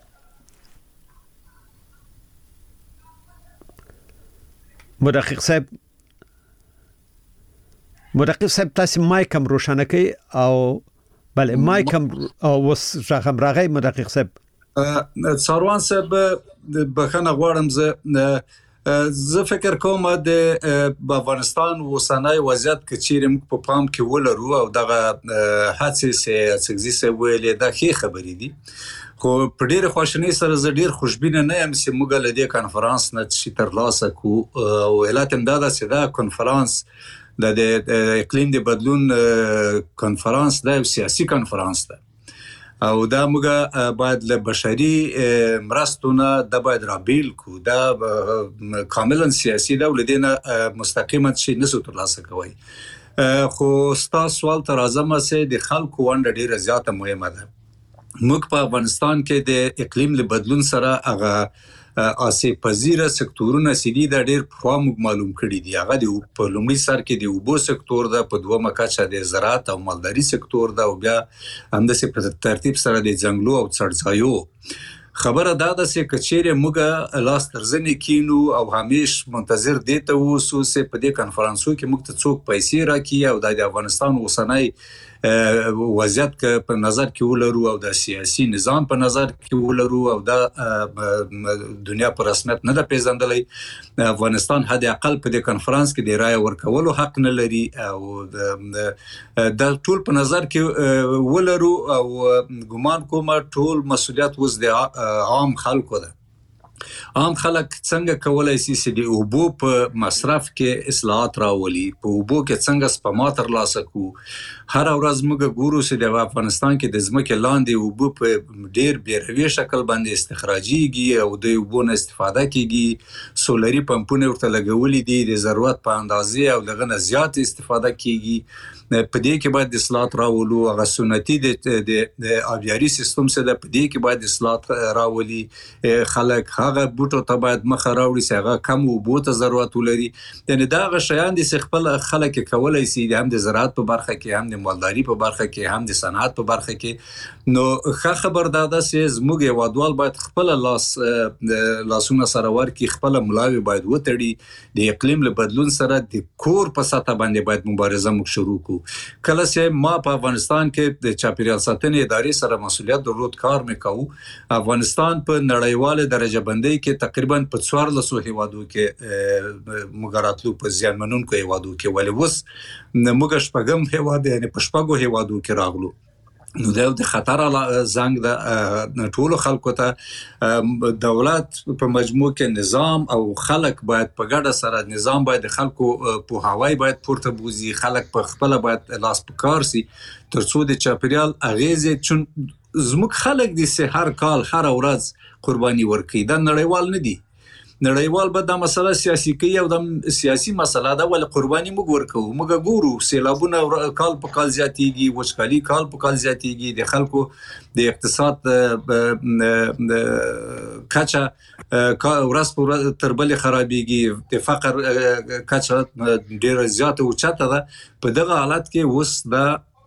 مدقق صاحب مدقق صاحب تاسو مایک هم روښانه کړئ او بله مایک هم اوس غږ هم راغی مدقق صاحب. سروان صاحب بخنه غواړم زه زه فکر کوم د افغانستان اوسنۍ وضعیت کې چیرې موږ په پام کې ولرو او دغه هڅې چې اڅګزي صاحب ویلې دا ښې خبرې دي خو په ډېرې خواشینۍ سره زه ډېر خوشبینه نه یم چې موږ له دې کنفرانس نه څه ترلاسه کړو او علت همدا ده چې دا کنفرانس د اقلیم د بدلون کنفرانس دا یو سیاسي کنفرانس ده او دا موږ باید له بشري مرستونه د باید رابیل کو دا کاملا سیاسي دولت نه مستقیما شي نسو ترلاسه کوي. خو ستا سوال تر اعظم سه د خلکو ونډه ډیره زیاته مهمه ده. موږ په افغانستان کې د اقلیم له بدلون سره هغه آسیب پذیره سکتورونه سړي د ډېر په معلوم کړي دي. هغه د په لومړي سر کې د اوبو سکتور ده، په دومره کچه د زراعت او مالداري سکتور ده، او بیا همداسې په ترتیب سره د ځنګلو او څړځایو. خبره دا ده چې کچېره موږ لاس ترزنې کینو او همیش منتظر دي ته اوسو چې په دې کنفرانسو کې موږ ته څوک پیسې راکړي او د افغانستان اوسنۍ وضعیت که په نظر کې ولرو او د سیاسي نظام په نظر کې ولرو او د دنیا په رسمیت نه ده پیژندلې، افغانستان حد اقل په دې کنفرانس کې د رای ورکولو حق نه لري او د ټول په نظر کې ولرو او ګمان کوم ټول مسؤلیت وز د عام خلکو ده. عام خلک څنګه کولای شي چې د اوبو په مصرف کې اصلاحات راولي، په اوبو کې څنګه سپما ترلاسه کو. هر ورځ موږ ګورو چې د افغانستان کې د ځمکې لاندې اوبو په ډېر بیروي شکل باندې استخراجيږي او د اوبو نه استفاده کیږي. سولري پمپونه ورته لګولې دي، د ضرورت په اندازې او دغه نه زیات استفاده کیږي. په دې کې باید اصلاحات راولو. هغه سنتي د آبیاري سیستم سره په دې کې باید اصلاحات راولي. خلک هغه بوټو ته باید مخه راوړي چې هغه کم اوبو ته ضرورت ولري. یعنی دا هغه شیان دي چې خپل خلک کولای شي، هم د زراعت په برخه کې، هم د مالداري په برخه کې، هم د صنعت په برخه کې. نو ښه خبر دا ده چې زموږ هیوادوال باید خپل لاس لاسونه سره ورکړي، خپل ملاوي باید وتړي. د اقلیم له بدلون سره د کور په سطح باندې باید مبارزه موږ شروع کړو. کله چې ما په افغانستان کې د چاپیریال ساتنې ادارې سره مسولیت درلود، کار مې کوو. افغانستان په نړیواله درجه بندۍ کې تقریبا په څوارلسو هیوادو کې موږ راتلو، په زیانمنونکو هیوادو کې، ولې اوس موږ شپږم هیواد یعنی په شپږو هیوادو کې راغلو. نو دا د خطر زنګ د ټولو خلکو ته دولت په مجموع کې نظام او خلک باید په ګډه سره نظام باید خلکو په هوای باید پورته بوزي، خلک په خپل باید لاس په کار سي ترڅو د چاپیریال اغیزې چون زموږ خلک دي سه هر کال هر ورځ قرباني ورکړي. دا نړیوال نه دي. نړیوال به دا مسله سیاسي کوي او د سیاسي مسله دا ول قرباني موږ ورکو. موږ ګورو سیلابونه کال په کال زیاتېږي، وچکالي کال په کال زیاتېږي، د خلکو د اقتصاد کچه ورځ په ورځ تر بلې خرابېږي، د فقر کچه ډېره زیاته اوچته ده. په دغه حالت کې اوس دا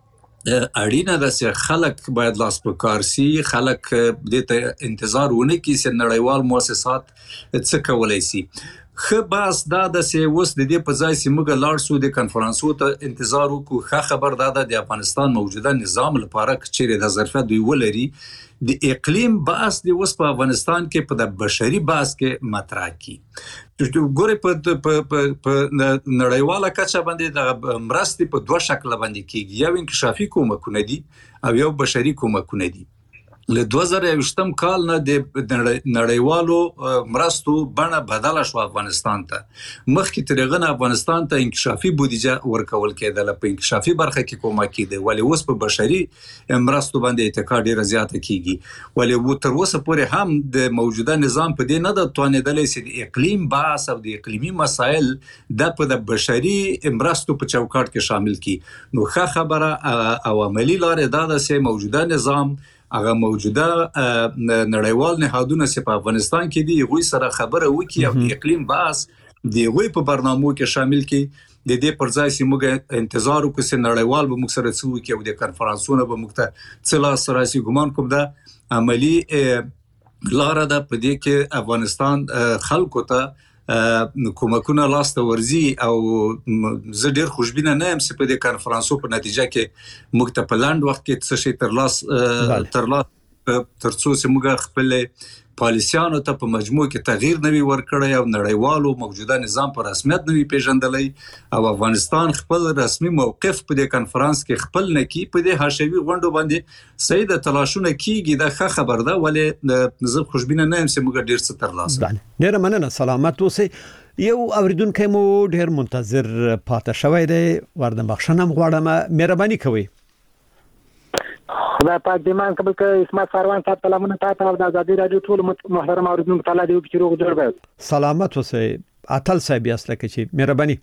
اړینه ده چې خلک باید لاس په کار سي، خلک دې ته انتظار ونه کړي چې نړیوال مؤسسات څه کولای شي. ښه بحث دا ده چې اوس د دې په ځای چې موږ لاړ شو د کنفرانسو ته انتظار وکړو. ښه خبر دا ده د افغانستان موجوده نظام لپاره چیرې د ظرفیت دوی ولري د اقلیم بحث دی اوس په افغانستان کې په د بشري بحث کې مطرح کی. ګورې په په نړیواله کچه باندې د مرستې په دوه شکل باندې کیږي، یو انکشافي کومکونه دي او یو بشري کومکونه دي. له دوه زره یوویشتم کال نه د نړیوالو مرستو بڼه بدله شو افغانستان ته. مخکې تر هغه افغانستان ته انکشافي بودیجه ورکول کېدله، په انکشافي برخه کې کومک کېده، ولې اوس په بشري مرستو باندې اتکا ډیره زیاته کیږي. ولې تر اوسه پورې هم د موجوده نظام په دې نه ده توانېدلی چې د اقلیم بحث او د اقلیمي مسایل د په د بشري مرستو په چوکاټ کې شامل کړي. نو ښه خبره او عملي لارې دا ده چې موجوده نظام هغه موجوده نړیوال نهادونه چې په افغانستان کې دي هغوی سره خبره وکړي او د اقلیم بحث د هغوی په برنامو کې شامل کړي. د دې پر ځای چې موږ انتظار وکړو چې نړیوال به موږ سره څه وکړي او د کنفرانسونو به موږ ته څه لاس راسي. ګمان کوم دا عملي لاره ده. په دې کې افغانستان خلکو ته کومکونه لاس ته ورځي او زه ډېر خوشبینه نه یم چې په دې کنفرانسو په نتیجه کې موږ ته په لاند وخت کې څه شي تر لاس تر لاس ترڅو چې موږ خپل پالیسیانو ته په مجموع کې تغییر نوي ورکړی او نړیوالو موجوده نظام په رسمیت نوي پیژندلی او افغانستان خپل رسمي موقف په دې کنفرانس کې خپل نه کی. په دې حاشوي غونډو باندې صحیح د تلاشونه کیږي، دا ښه خبر ده، ولې زه خوشبینه نه یم چې موږ ډیر څه ترلاسه. ډیره مننه، سلامت اوسئ. یو اوریدونکو مو ډیر منتظر پاتې شوی دی، ورته بخښنه غواړم، مهرباني کوئ. خدای پاک دې مان قبل کړي. اسمت ساروان صاحب سلامونه تاسو او د ازادي رادیو ټول محترم اوریدونکو ته الله دې وکړي چې روغ جوړ وي. سلامت اوسئ. اتل صاحب یاست لکه چې مهرباني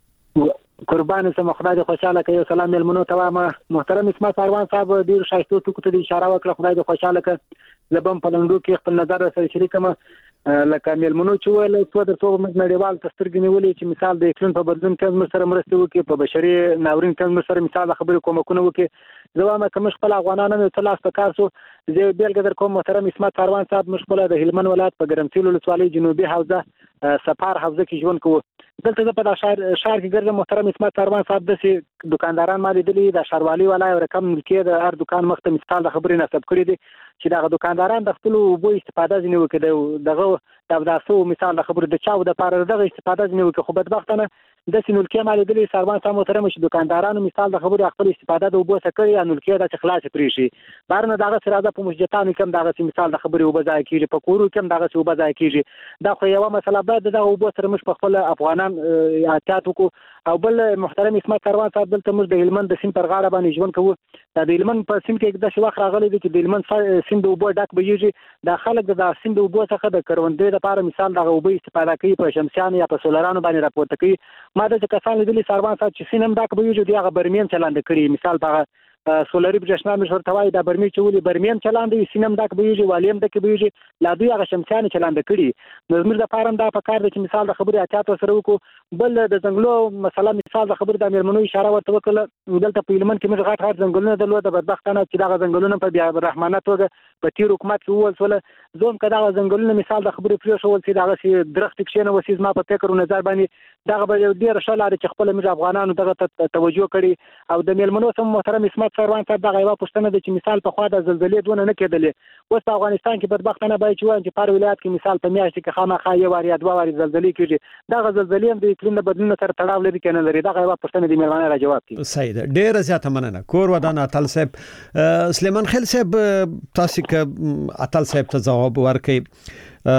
قربان سم خدای دې خوشاله کړي. سلام ملمنو ته ما محترم اسمت ساروان صاحب ډیر شایسته ټکو ته اشاره وکړه. خدای دې خوشاله کړي. لبم په لنډو کې خپل نظر سره شریکم لکه ملمنو چې ویل څو د څو نړیوال تسترګې نیولې چې مثال د اقلیم په بدلون کې موږ سره مرسته وکړي، په بشري ناورین کې موږ سره مثال خبرې کومکونه وکړي. زه وایم کوم خپل افغانانو ته لاس په کار سو. زه بیلګه در کوم محترم اسمت ساروان صاحب موږ خپل د هلمند ولایت په ګرمسیل ولسوالۍ جنوبي حوزه سفار حوزه کې ژوند کوو. دلته په شهر شهر کې ګرځم محترم اسمت ساروان صاحب د دکانداران مالي دي د شهروالي ولای او رقم ملکیت د هر دکان مخته مثال د خبرې نسب کړی دي چې دا دکانداران د خپل وبو استفاده ځنی وکړي. دغه د داسو مثال د خبرې د چاو د پاره دغه استفاده ځنی وکړي. خو بدبختانه د سینولکې مالي دي ساروان صاحب محترم چې دکاندارانو مثال د خبرې خپل استفاده د وبو سکړي انولکې د خلاص پرې شي. بارنه دغه سراده په مسجدانو کې دغه مثال د خبرې وبو ځای کیږي، په کورو کې دغه وبو ځای کیږي. دا خو یو مسله بعد د وبو سره مش په خپل افغانان احتیاط وکړو. او بل محترم اسمت ساروان صاحب دلته موږ د هلمند د سیند پر غاړه باندې ژوند کوو. د هلمند په سیند کې د شواخ راغلي دي چې د هلمند سیند د وبو ډک بهیږي. د خلک د سیند د وبو څخه د کروندې لپاره مثال د وبو استفاده کوي، په شمسیان یا په سولرانو باندې راپورته کوي. ما د کسان لیدلي ساروان صاحب چې سیند ډک بهیږي دی هغه برمین چلاند کړي. مثال په سولري برېښنا مشور توای د برمی چولي برمین چلاند وي سینم ډک بهیږي، والیم ډک بهیږي، لا دوی هغه شمسیان چلاند کړي. نو زموږ د فارم دا په کار د چې مثال د خبرې احتیاط سره وکړو. بل د ځنګلو مثلا مثال د خبرې د مېرمنو اشاره ورته وکړه. دلته په هلمند کې موږ غاټ غاټ ځنګلونه درلوده. بدبختانه چې دغه ځنګلونه په بیا رحمانه توګه په تیر حکومت کې وولسول. زوم که دغه ځنګلونه مثال د خبرې پرېښول سي دغه سي درخت کښېنه وسي زما په فکر او نظر باندې دغه به ډېره ښه لاره چې خپل موږ افغانانو دغه ته توجه کړي. او د مېلمنو سم محترم اسمت ساروان صاحب دغه یوه پوښتنه ده چې مثال په خوا د زلزلې دونه نه کېدلې. اوس په افغانستان کې بدبختانه باید چې وایم چې په هر ولایت کې مثال په میاشت کې خامخا یو وار یا دوه وارې زلزلې کېږي. دغه زلزلې هم د اقلیم د بدلون سره تړاو لري که نه لري؟ دغه یوه پوښتنه د مېلمانه را جواب کړي. صحیح ده. ډېره زیاته مننه. کور ودان اتل صاحب. سلیمان خیل صاحب تاسو که اتل صاحب ته ځواب ورکړئ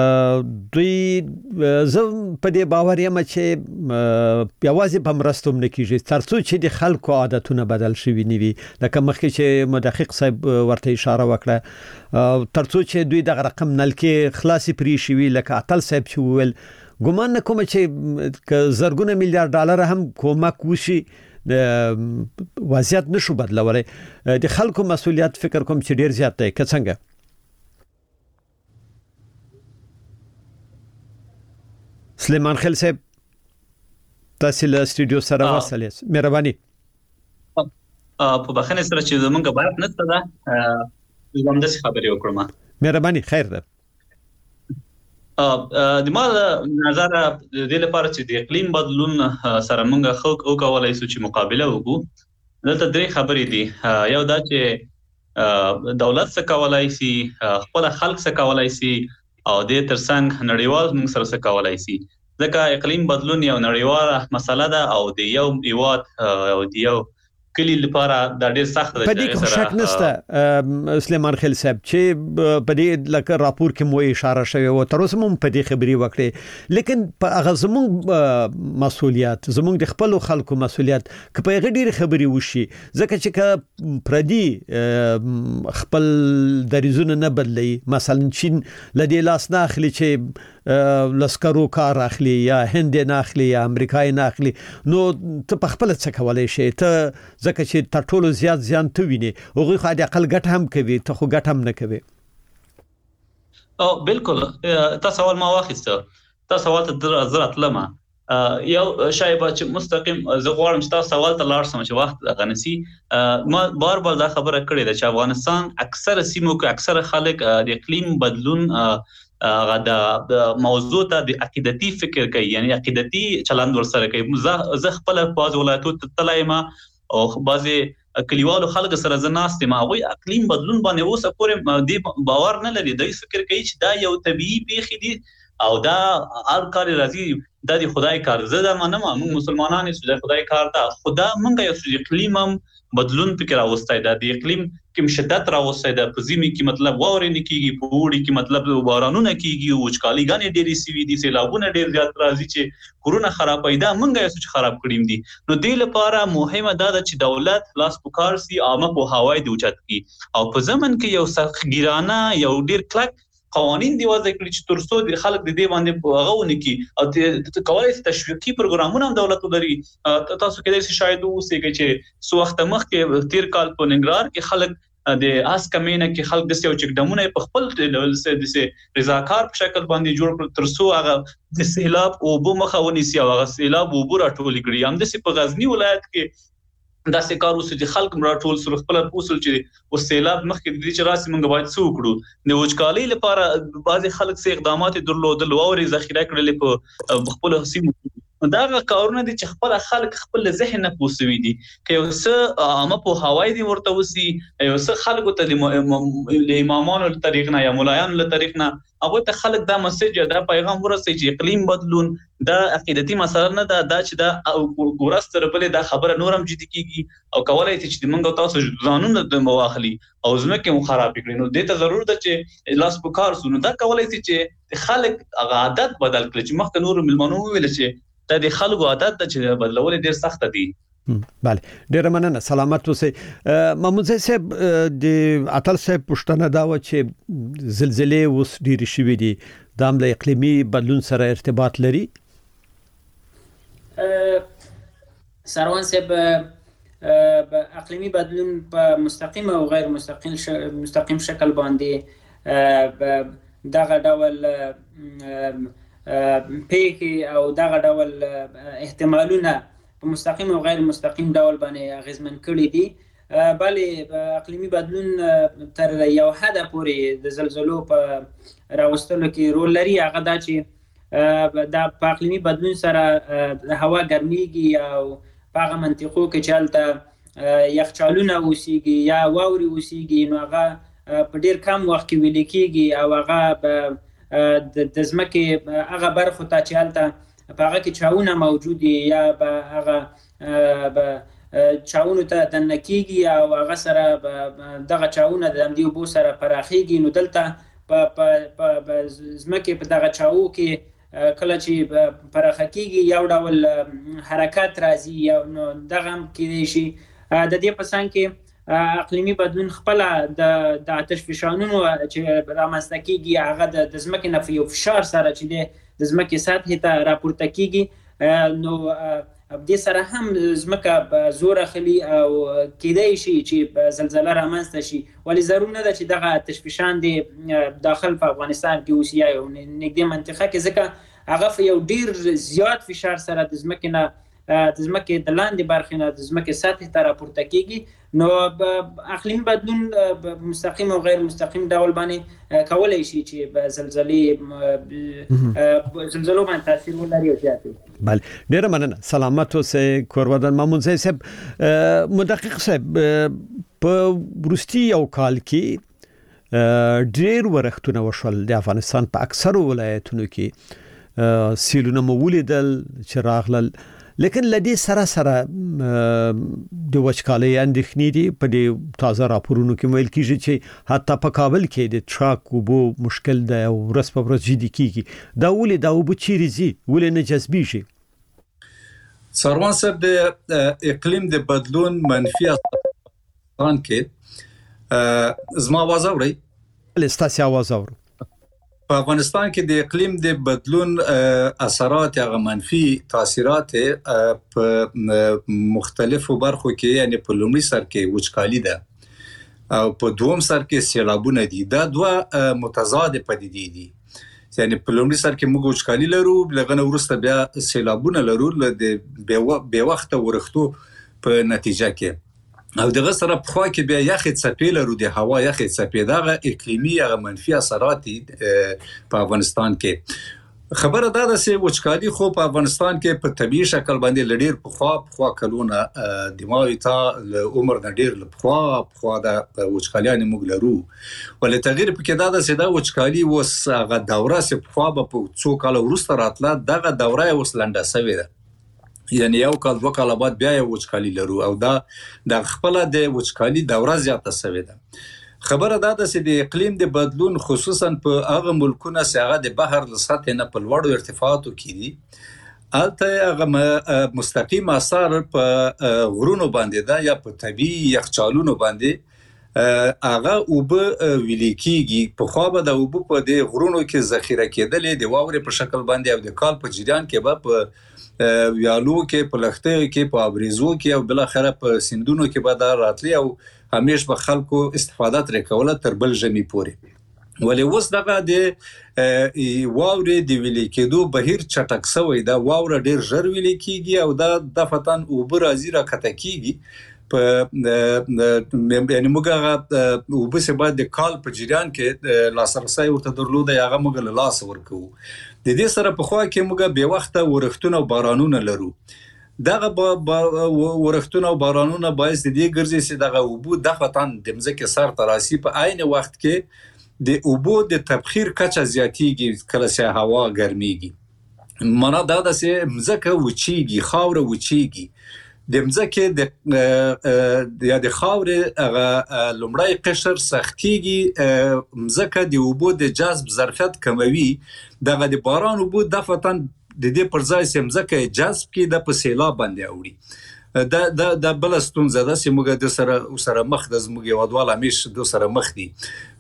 دوی زه په دې باور یم چې یوازې په مرستو نه کیږي ترڅو چې د خلکو عادتونه بدل شي نیوي. لکه مخکې چې مدقق صاحب ورته اشاره وکړه ترڅو چې دوی دغه رقم نلکې خلاصي پرې شي لکه اتل صاحب چې وویل ګومان نه کوم چې زرګونه میلیارډ ډالر هم کومک وشي د وضعیت نشو بدلولای. د خلکو مسولیت فکر کوم چې ډیر زیات دی. که څنګه سلیمان خیل صاحب تاسو له سټوډیو سره وصلې مهرباني په بخنه سره چې زمونږ بارت نشته ده زموږ د خبرې وکړم. مهرباني خیر ده. د ما نظر د دې لپاره چې د اقلیم بدلون سره موږ خو او کولای شو چې مقابله وکړو. دلته درې خبرې دي. یو دا چې دولت څه کولای شي، خپل خلک څه کولای شي او د ترڅنګ نړیوال موږ سره څه کولای شي. ځکه اقلیم بدلون یو نړیواله مسله ده او د یو هیواد او د یو کلی لپاره دا ډیر سخت ده. په دې کې شک نشته سلیمان خیل صاحب چې په دې لکه راپور کې مو اشاره شوی او تر اوسه هم په دې خبري وکړي. لیکن په هغه زموږ مسولیت زموږ د خپل خلکو مسولیت که په هغه ډیر خبري وشي ځکه چې که پردي خپل دریزونه نه بدلی مثلا چین لدی لاس نه اخلي چې لسکرو کار اخلي یا هند نه اخلي یا امریکای نه اخلي نو ته په خپل څه کولای شي ته ځکه چې تر ټولو زیات زیان ته ویني هغه خو د عقل ګټ هم کوي ته خو ګټ هم نه کوي. او بالکل تاسو سوال ما واخیسته تاسو سوال ته زرات لمه یو شایبه چې مستقیم زه غواړم چې تاسو سوال ته لاړ سم چې وخت غنسي. ما بار بار دا خبره کړې ده چې افغانستان اکثر سیمو کې اکثر خلک د اقلیم بدلون هغه د موضوع ته د عقیدتي فکر کوي، یعنی عقیدتي چلند ورسره کوي. زه خپل باز ولایتو ته تلایم او بعضی کلیوالو خلک سره زناست ما غوي اقلیم بدلون باندې اوسه پورې دی باور نه لري. دوی فکر کوي چې دا یو طبيعي پیښه دي او دا هر کار راځي دا د خدای کار. زه دا منم موږ مسلمانان یو د خدای کار دا خدا موږ یو اقلیم بدلون فکر اوسته دا د اقلیم کې شدت راوستي د پزیمی کې مطلب واورې نه کیږي په وړي کې مطلب بارانونه کیږي او وچکالي غانې ډېری سی وی دي سیلابونه ډېر زیات راځي چې کورونه خراب پیدا منګه یې څه خراب کړیم دي نو دې لپاره مهمه ده چې دولت لاس پکار سي عامه په هوای دی اوچت کی او په ځمن کې یو سختګیرانه یو ډېر کلک قوانين دی وځي کړي چې ترڅو د خلک د دې باندې غوونه کی او کولای شي تشویقي پروګرامونه هم دولت لري تاسو کې د شاید اوسېږي چې سو وخت مخکې تیر کال په ننګرهار کې خلک د اس کمینه کې خلک د سیو چکډمونه په خپل لیول سره د رضاکار په شکل باندې جوړ کړ ترڅو هغه د سیلاب او بو مخاوني سي هغه سیلاب او بو راټول کړي هم د په غزنی ولایت کې دا سې کار اوس چې خلک راټول سره خپل اصول چې او سیلاب مخکې د دې چې راسي موږ باید څو کړو د وچکالي لپاره بعضي خلک سي اقدامات درلودل او ری ذخیره کړل په خپل سیمو دا کارونه دي چې خپل خلک خپل ذهن نه پوسوي دي که یو څه عامه په هوای دي ورته وسی یو څه خلکو ته د امامانو له طریق نه یا مولایانو له طریق نه هغه ته خلک دا مسیج دا پیغام ورسوي چې اقلیم بدلون دا عقیدتي مسله نه ده دا چې دا ګورستر بلې دا خبره نورم جدي کیږي او کولای شي چې موږ تاسو ځانونه د مواخلي او زمکه مو خراب کړي نو دې ته ضرورت ده چې لاس په کار سونه دا کولای شي چې خلک هغه عادت بدل کړي چې مخکې نور ملمنو ویل چې دا د خلکو عادت ته چې بدلول ډیر سخت دي بله ډیر مننه سلامت اوسئ محمود صاحب د اتل صاحب پښتنه دا و چې زلزلې اوس ډیر شوې دي د عمل اقلیمي بدلون سره ارتباط لري سروان صاحب اقلیمي بدلون په مستقیم او غیر مستقیم مستقیم شکل باندې دغه ډول پیکي او دغه ډول احتمالونه په مستقیم او غیر مستقیم ډول باندې اغیزمن کړي دي بلې اقلیمي بدلون تر یو حد پورې د زلزلو په راوستلو کې رول لري هغه دا چې د اقلیمي بدلون سره د هوا ګرميږي او په هغه منطقو کې چې هلته یخچالونه اوسېږي یا واوري اوسېږي نو هغه په ډیر کم وخت کې ویل کېږي او هغه د ځمکې هغه برخو ته چې هلته په هغه کې چاونه موجود یا به هغه به چاونو ته دننه کېږي او هغه سره دغه چاونه د همدې اوبو سره پراخېږي نو دلته په ځمکې په دغه چاو کې کله چې پراخه کېږي یو ډول حرکت راځي نو دغه هم کېدای شي د دې په څنګ کې اقلیمي بدلون خپل د آتش فشانونو چې رامنځته کیږي هغه د ځمکې نه یو فشار سره چې د ځمکې سطح ته راپورته کیږي نو دې سره هم ځمکه زور اخلي او کېدای شي چې زلزلہ رامنځته شي ولی ضرور نه ده چې دغه آتش فشان دی داخل په افغانستان کې اوسي یا نږدې منطقه کې ځکه هغه یو ډیر زیات فشار سره د ځمکې نه د ځمکې د لاندې برخې نه د ځمکې سطح ته راپورته کیږي نو اقلیم بدلون مستقیم او غیر مستقیم ډول باندې کولای شي چې زلزلې زلزلو باندې تاثیر ولري او زیات بله ډیر مننه سلامت اوسئ کورودن محمود صاحب مدقق صاحب په وروستي یو کال کې ډیر ورښتونه وشول د افغانستان په اکثرو ولایتونو کې سیلونه مو ولیدل چې راغلل لیکن لدی سره سره د وچکالۍ اندېښنې دي په دې تازه راپورونو کې ویل کیږي چې حتی په کابل کې د ټراک وبو مشکل دی او ورځ په ورځ جدي کیږي دا ولې دا وبو چیرې زی ولې نه جذبیږي سروان صاحب د اقلیم د بدلون منفي اثرات کې زما आवाज اوري لستاسي आवाज اورو په افغانستان کې د اقلیم د بدلون اثرات یا منفي تاثیرات په مختلفو برخو کې یعنی په لومړي سر کې وچکالي ده او په دوم سر کې سیلابونه دي دا دوه متضاد پدیدې دي یعنی په لومړي سر کې موږ وچکالي لرو لغنه ورسته بیا سیلابونه لرو د بې وخت ورښتو په نتیجه کې او دغه سره په خوا کې بیا یخې څپې لرو د هوا یخې څپې دغه اقلیمي هغه منفي اثرات په افغانستان کې خبره دا ده چې وچکالي خو په افغانستان کې په طبيعي شکل باندې لډیر په خوا په خوا کلونه دماغي ته عمر نه ډیر په خوا په خوا د وچکالي موږ لرو ولې تغییر پکې دا ده چې دا وچکالي وس هغه دوره چې په خوا په څو کال وروسته راتله دغه دوره وس لنډه شوې ده یعنی یو کال دوه کال بعد بیا یو وچکالي لرو او دا د خپل د وچکالي دوره زیاته شوې ده. خبره دا ده چې د اقلیم د بدلون خصوصا په هغه ملکونه چې هغه د بحر له سطح نه په لوړو ارتفاعاتو کې دي البته هغه مستقیم اثر په غرونو باندې ده یا په طبيعي یخچالونو باندې هغه اوبه ویلې کېږي. په خو به د اوبه په د غرونو کې ذخیره کېدلې د واورې په شکل باندې او د کال په جریان کې به په ویالو کې په لخته کې په ابریزو کې او بل اخره په سندونو کې به دا راتلی او همیش به خلکو استفاده تر کوله تر بل ژمي پورې. ولې اوس دغه د واورې د ویلې کېدو بهیر چټک شوی دا واوره ډیر ژر ویلې کېږي او دا د فتن اوبه راځي را کته کېږي په یعنی موږ هغه وبسه بعد د کال په جریان کې لاسرسي ورته درلوده هغه موږ له لاس ورکو. د دې سره په خوا کې موږ به وخته ورښتونه او بارانونه لرو. دغه ورښتونه او بارانونه باعث د دې ګرځي چې دغه وبو د فتن د مځکه سر تراسي په عین وخت کې د وبو د تبخیر کچه زیاتیږي کله چې هوا ګرميږي. معنا دا ده چې مځکه وچیږي خاور وچیږي د مځکه د یا د خاورې هغه لومړی قشر سختيږي مځکه د وبو د جذب ظرفیت کموي دغه د باران وبو د فتن د دې پر ځای چې مځکه جذب کې د سیلاب باندې اوړي دا د د بلستون زده چې موږ د سره سره مخ د زموږ یوادواله مش د سره مخ دي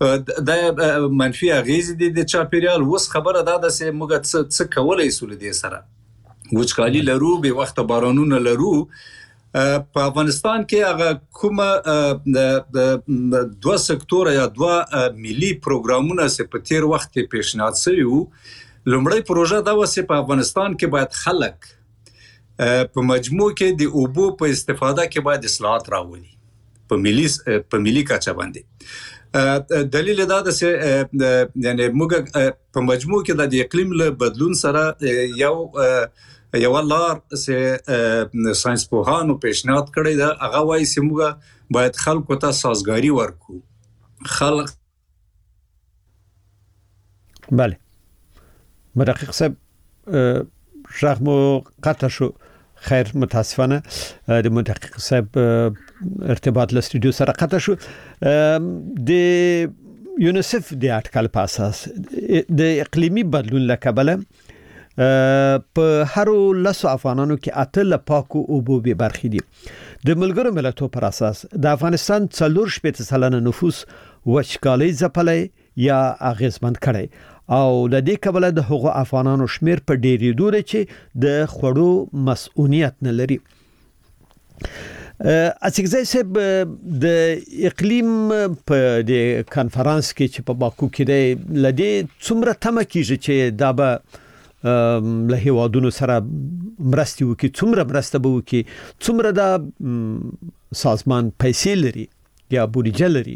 د منفي اغیز دي د چاپیریال. وس خبره دا ده چې موږ څه کولای شو د سره وچکالي لرو به وخت بارانونه لرو. په افغانستان کې هغه کومه د دوه سکتور یا دوه ملي پروګرامونه چې په تیر وخت کې پیشنهاد شوی وو. لومړی پروژه دا و چې په افغانستان کې باید خلک په مجموع کې د اوبو په استفاده کې باید اصلاحات راولي په ملي په ملي کچه باندې. دلیل دا ده چې یعنی موږ په مجموع کې د اقلیم له بدلون سره یو یو لار چې ساينس پوهانو پیشنهاد کړی دا هغه وایي چې موږ باید خلکو ته سازګاری ورکو. خلک بله مدقق صاحب شرح مو قطع شو. خیر متاسفانه د مدقق صاحب ارتباط له استودیو سره قطع شو. د یونیسف د اټکل په اساس د اقلیمی بدلون له کبله په هر لسو افغانانو کې اتل پاکو اوبو به برخې دي. د ملګرو ملتونو پر اساس د افغانستان څلور شپږ سلنه نفوس وچکالي ځپلې یا اغیزمند کړي او د دې کبله د هغو افغانانو شمیر په ډېری دوره چې د خوړو مسؤلیت نه لري. اڅکزای صاحب د اقلیم په د کانفرنس کې چې په باکو کې دی لدی څومره تمه کیږي چې دا به له هیوادونو سره مرستي وکي څومره مرسته به وکي څومره دا سازمان پیسې لري یا بودیجه لري.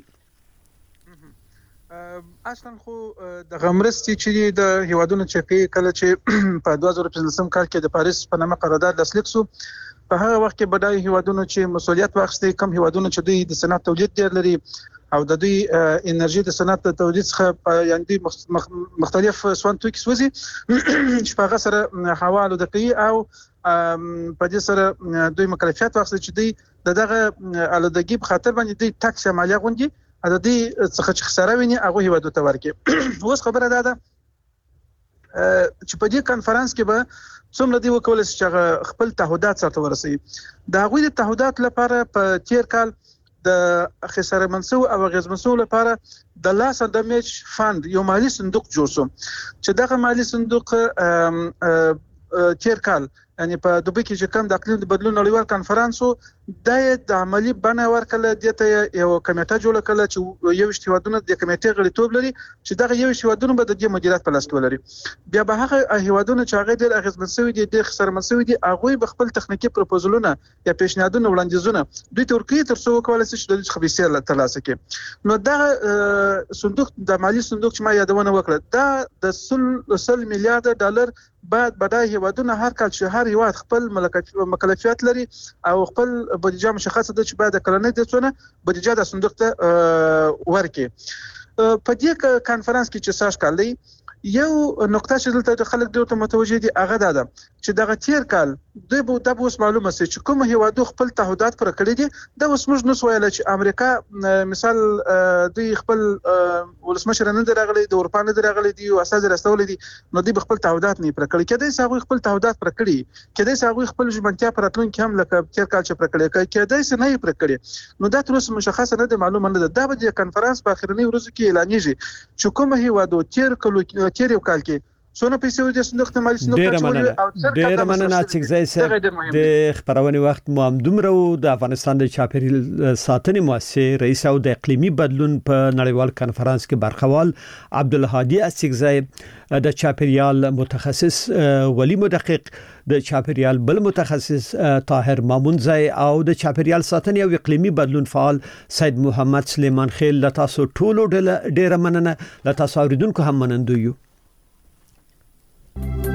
اصلا خو د غمرستي چې د هیوادونو چې کله چې په دوه زره پنځلسم کال کې د پاریس په نامه قرارداد لاسلیک شو په هغه وخت کې بدای هیوادونو چې مسولیت واخیستي کم هیوادونو چې دوی د صنعت تولید ډیر لري او د دوی انرژي د صنعت تولید څخه یعنی مختلف سوان توکي سوزي چې په هغه سره حواله د کوي او په دې سره دوی مکلفیت واخیستي چې دوی دغه الودګي په خاطر باندې دوی ټاکس مالیه غونډي د دې څخه چې خساره ویني هغه هیوادو ته ورکړي. اوس خبره ده ده چې په دې کانفرنس کې به څومره دی وکول چې خپل تعهدات سره ورسي. دا غوي د تعهدات لپاره په تیر کال د خساره منسو او غیز منسو لپاره د لاس دمیج فند یو مالی صندوق جوړ شو چې دغه مالی صندوق تیر کال یعنی په دوبه کې چې کوم د اقلیم د بدلون نړیوال کانفرنس د عملی بڼه ورکړه دته یو کمیټه جوړه کړه چې یو اشتوادونه د کمیټې غړیتوب لري چې دغه یو اشتوادونه به د دې مدیریت په لاس کې ولري. بیا به هغه هیوادونه چې هغه د اغیزمن شوی دي د خسر منسوي دي هغه به خپل تخنیکی پروپوزلونه یا پیشنهادونه وړاندیزونه دوی ترکیه تر څو کولای شي چې د خبيسیر ترلاسه کړي. نو دغه صندوق د مالی صندوق چې ما یادونه وکړه دا د سل میلیارډ ډالر بعد بدای هیوادونه هر کال چې هر هیواد خپل مکلفیت لري او خپل بودیجه مشخصه ده چې باید کلنۍ د څونه بودیجه د صندوق ته ورکړي. په دې کانفرنس کې چې ساش کال دی یو نقطه چې دلته خلک ډېر متوجه دي هغه ده چې دغه تیر کال د بو د اوس معلومه سي چې کوم هیوادو خپل تعهدات پر کړی دي د اوس موږ نو ویل چې امریکا مثال د خپل ولسمشر نه درغلي د اروپا نه درغلي دي او اساس رسول دي نو د خپل تعهدات نه پر کړی کله چې هغه خپل تعهدات پر کړی کله چې هغه خپل ژمنتیا پر اتلون کې هم لکه تیر کال چې پر کړی کله چې نه پر کړی نو دا تر اوسه مشخصه نه ده معلومه نه ده دا به د کانفرنس په اخرنی ورځو کې اعلانېږي چې کوم هیوادو تیر کلو تیر یو کال کې سونه پیسې د صندوق احتمالي صندوق ډېر مننه چې ځای د خبرونه وخت مو هم دومره د افغانستان د چاپیریال ساتنې مؤسسې رئیس او د اقلیمي بدلون په نړیوال کانفرنس کې برخوال عبدالهادي اسیغزی د چاپیریال متخصص ولی مدقق د چاپیریال بل متخصص طاهر مامونزی او د چاپیریال ساتنې او اقلیمي بدلون فعال سید محمد سلیمان خیل له تاسو ټولو ډېر مننه له تاسو اوریدونکو هم منندوی یو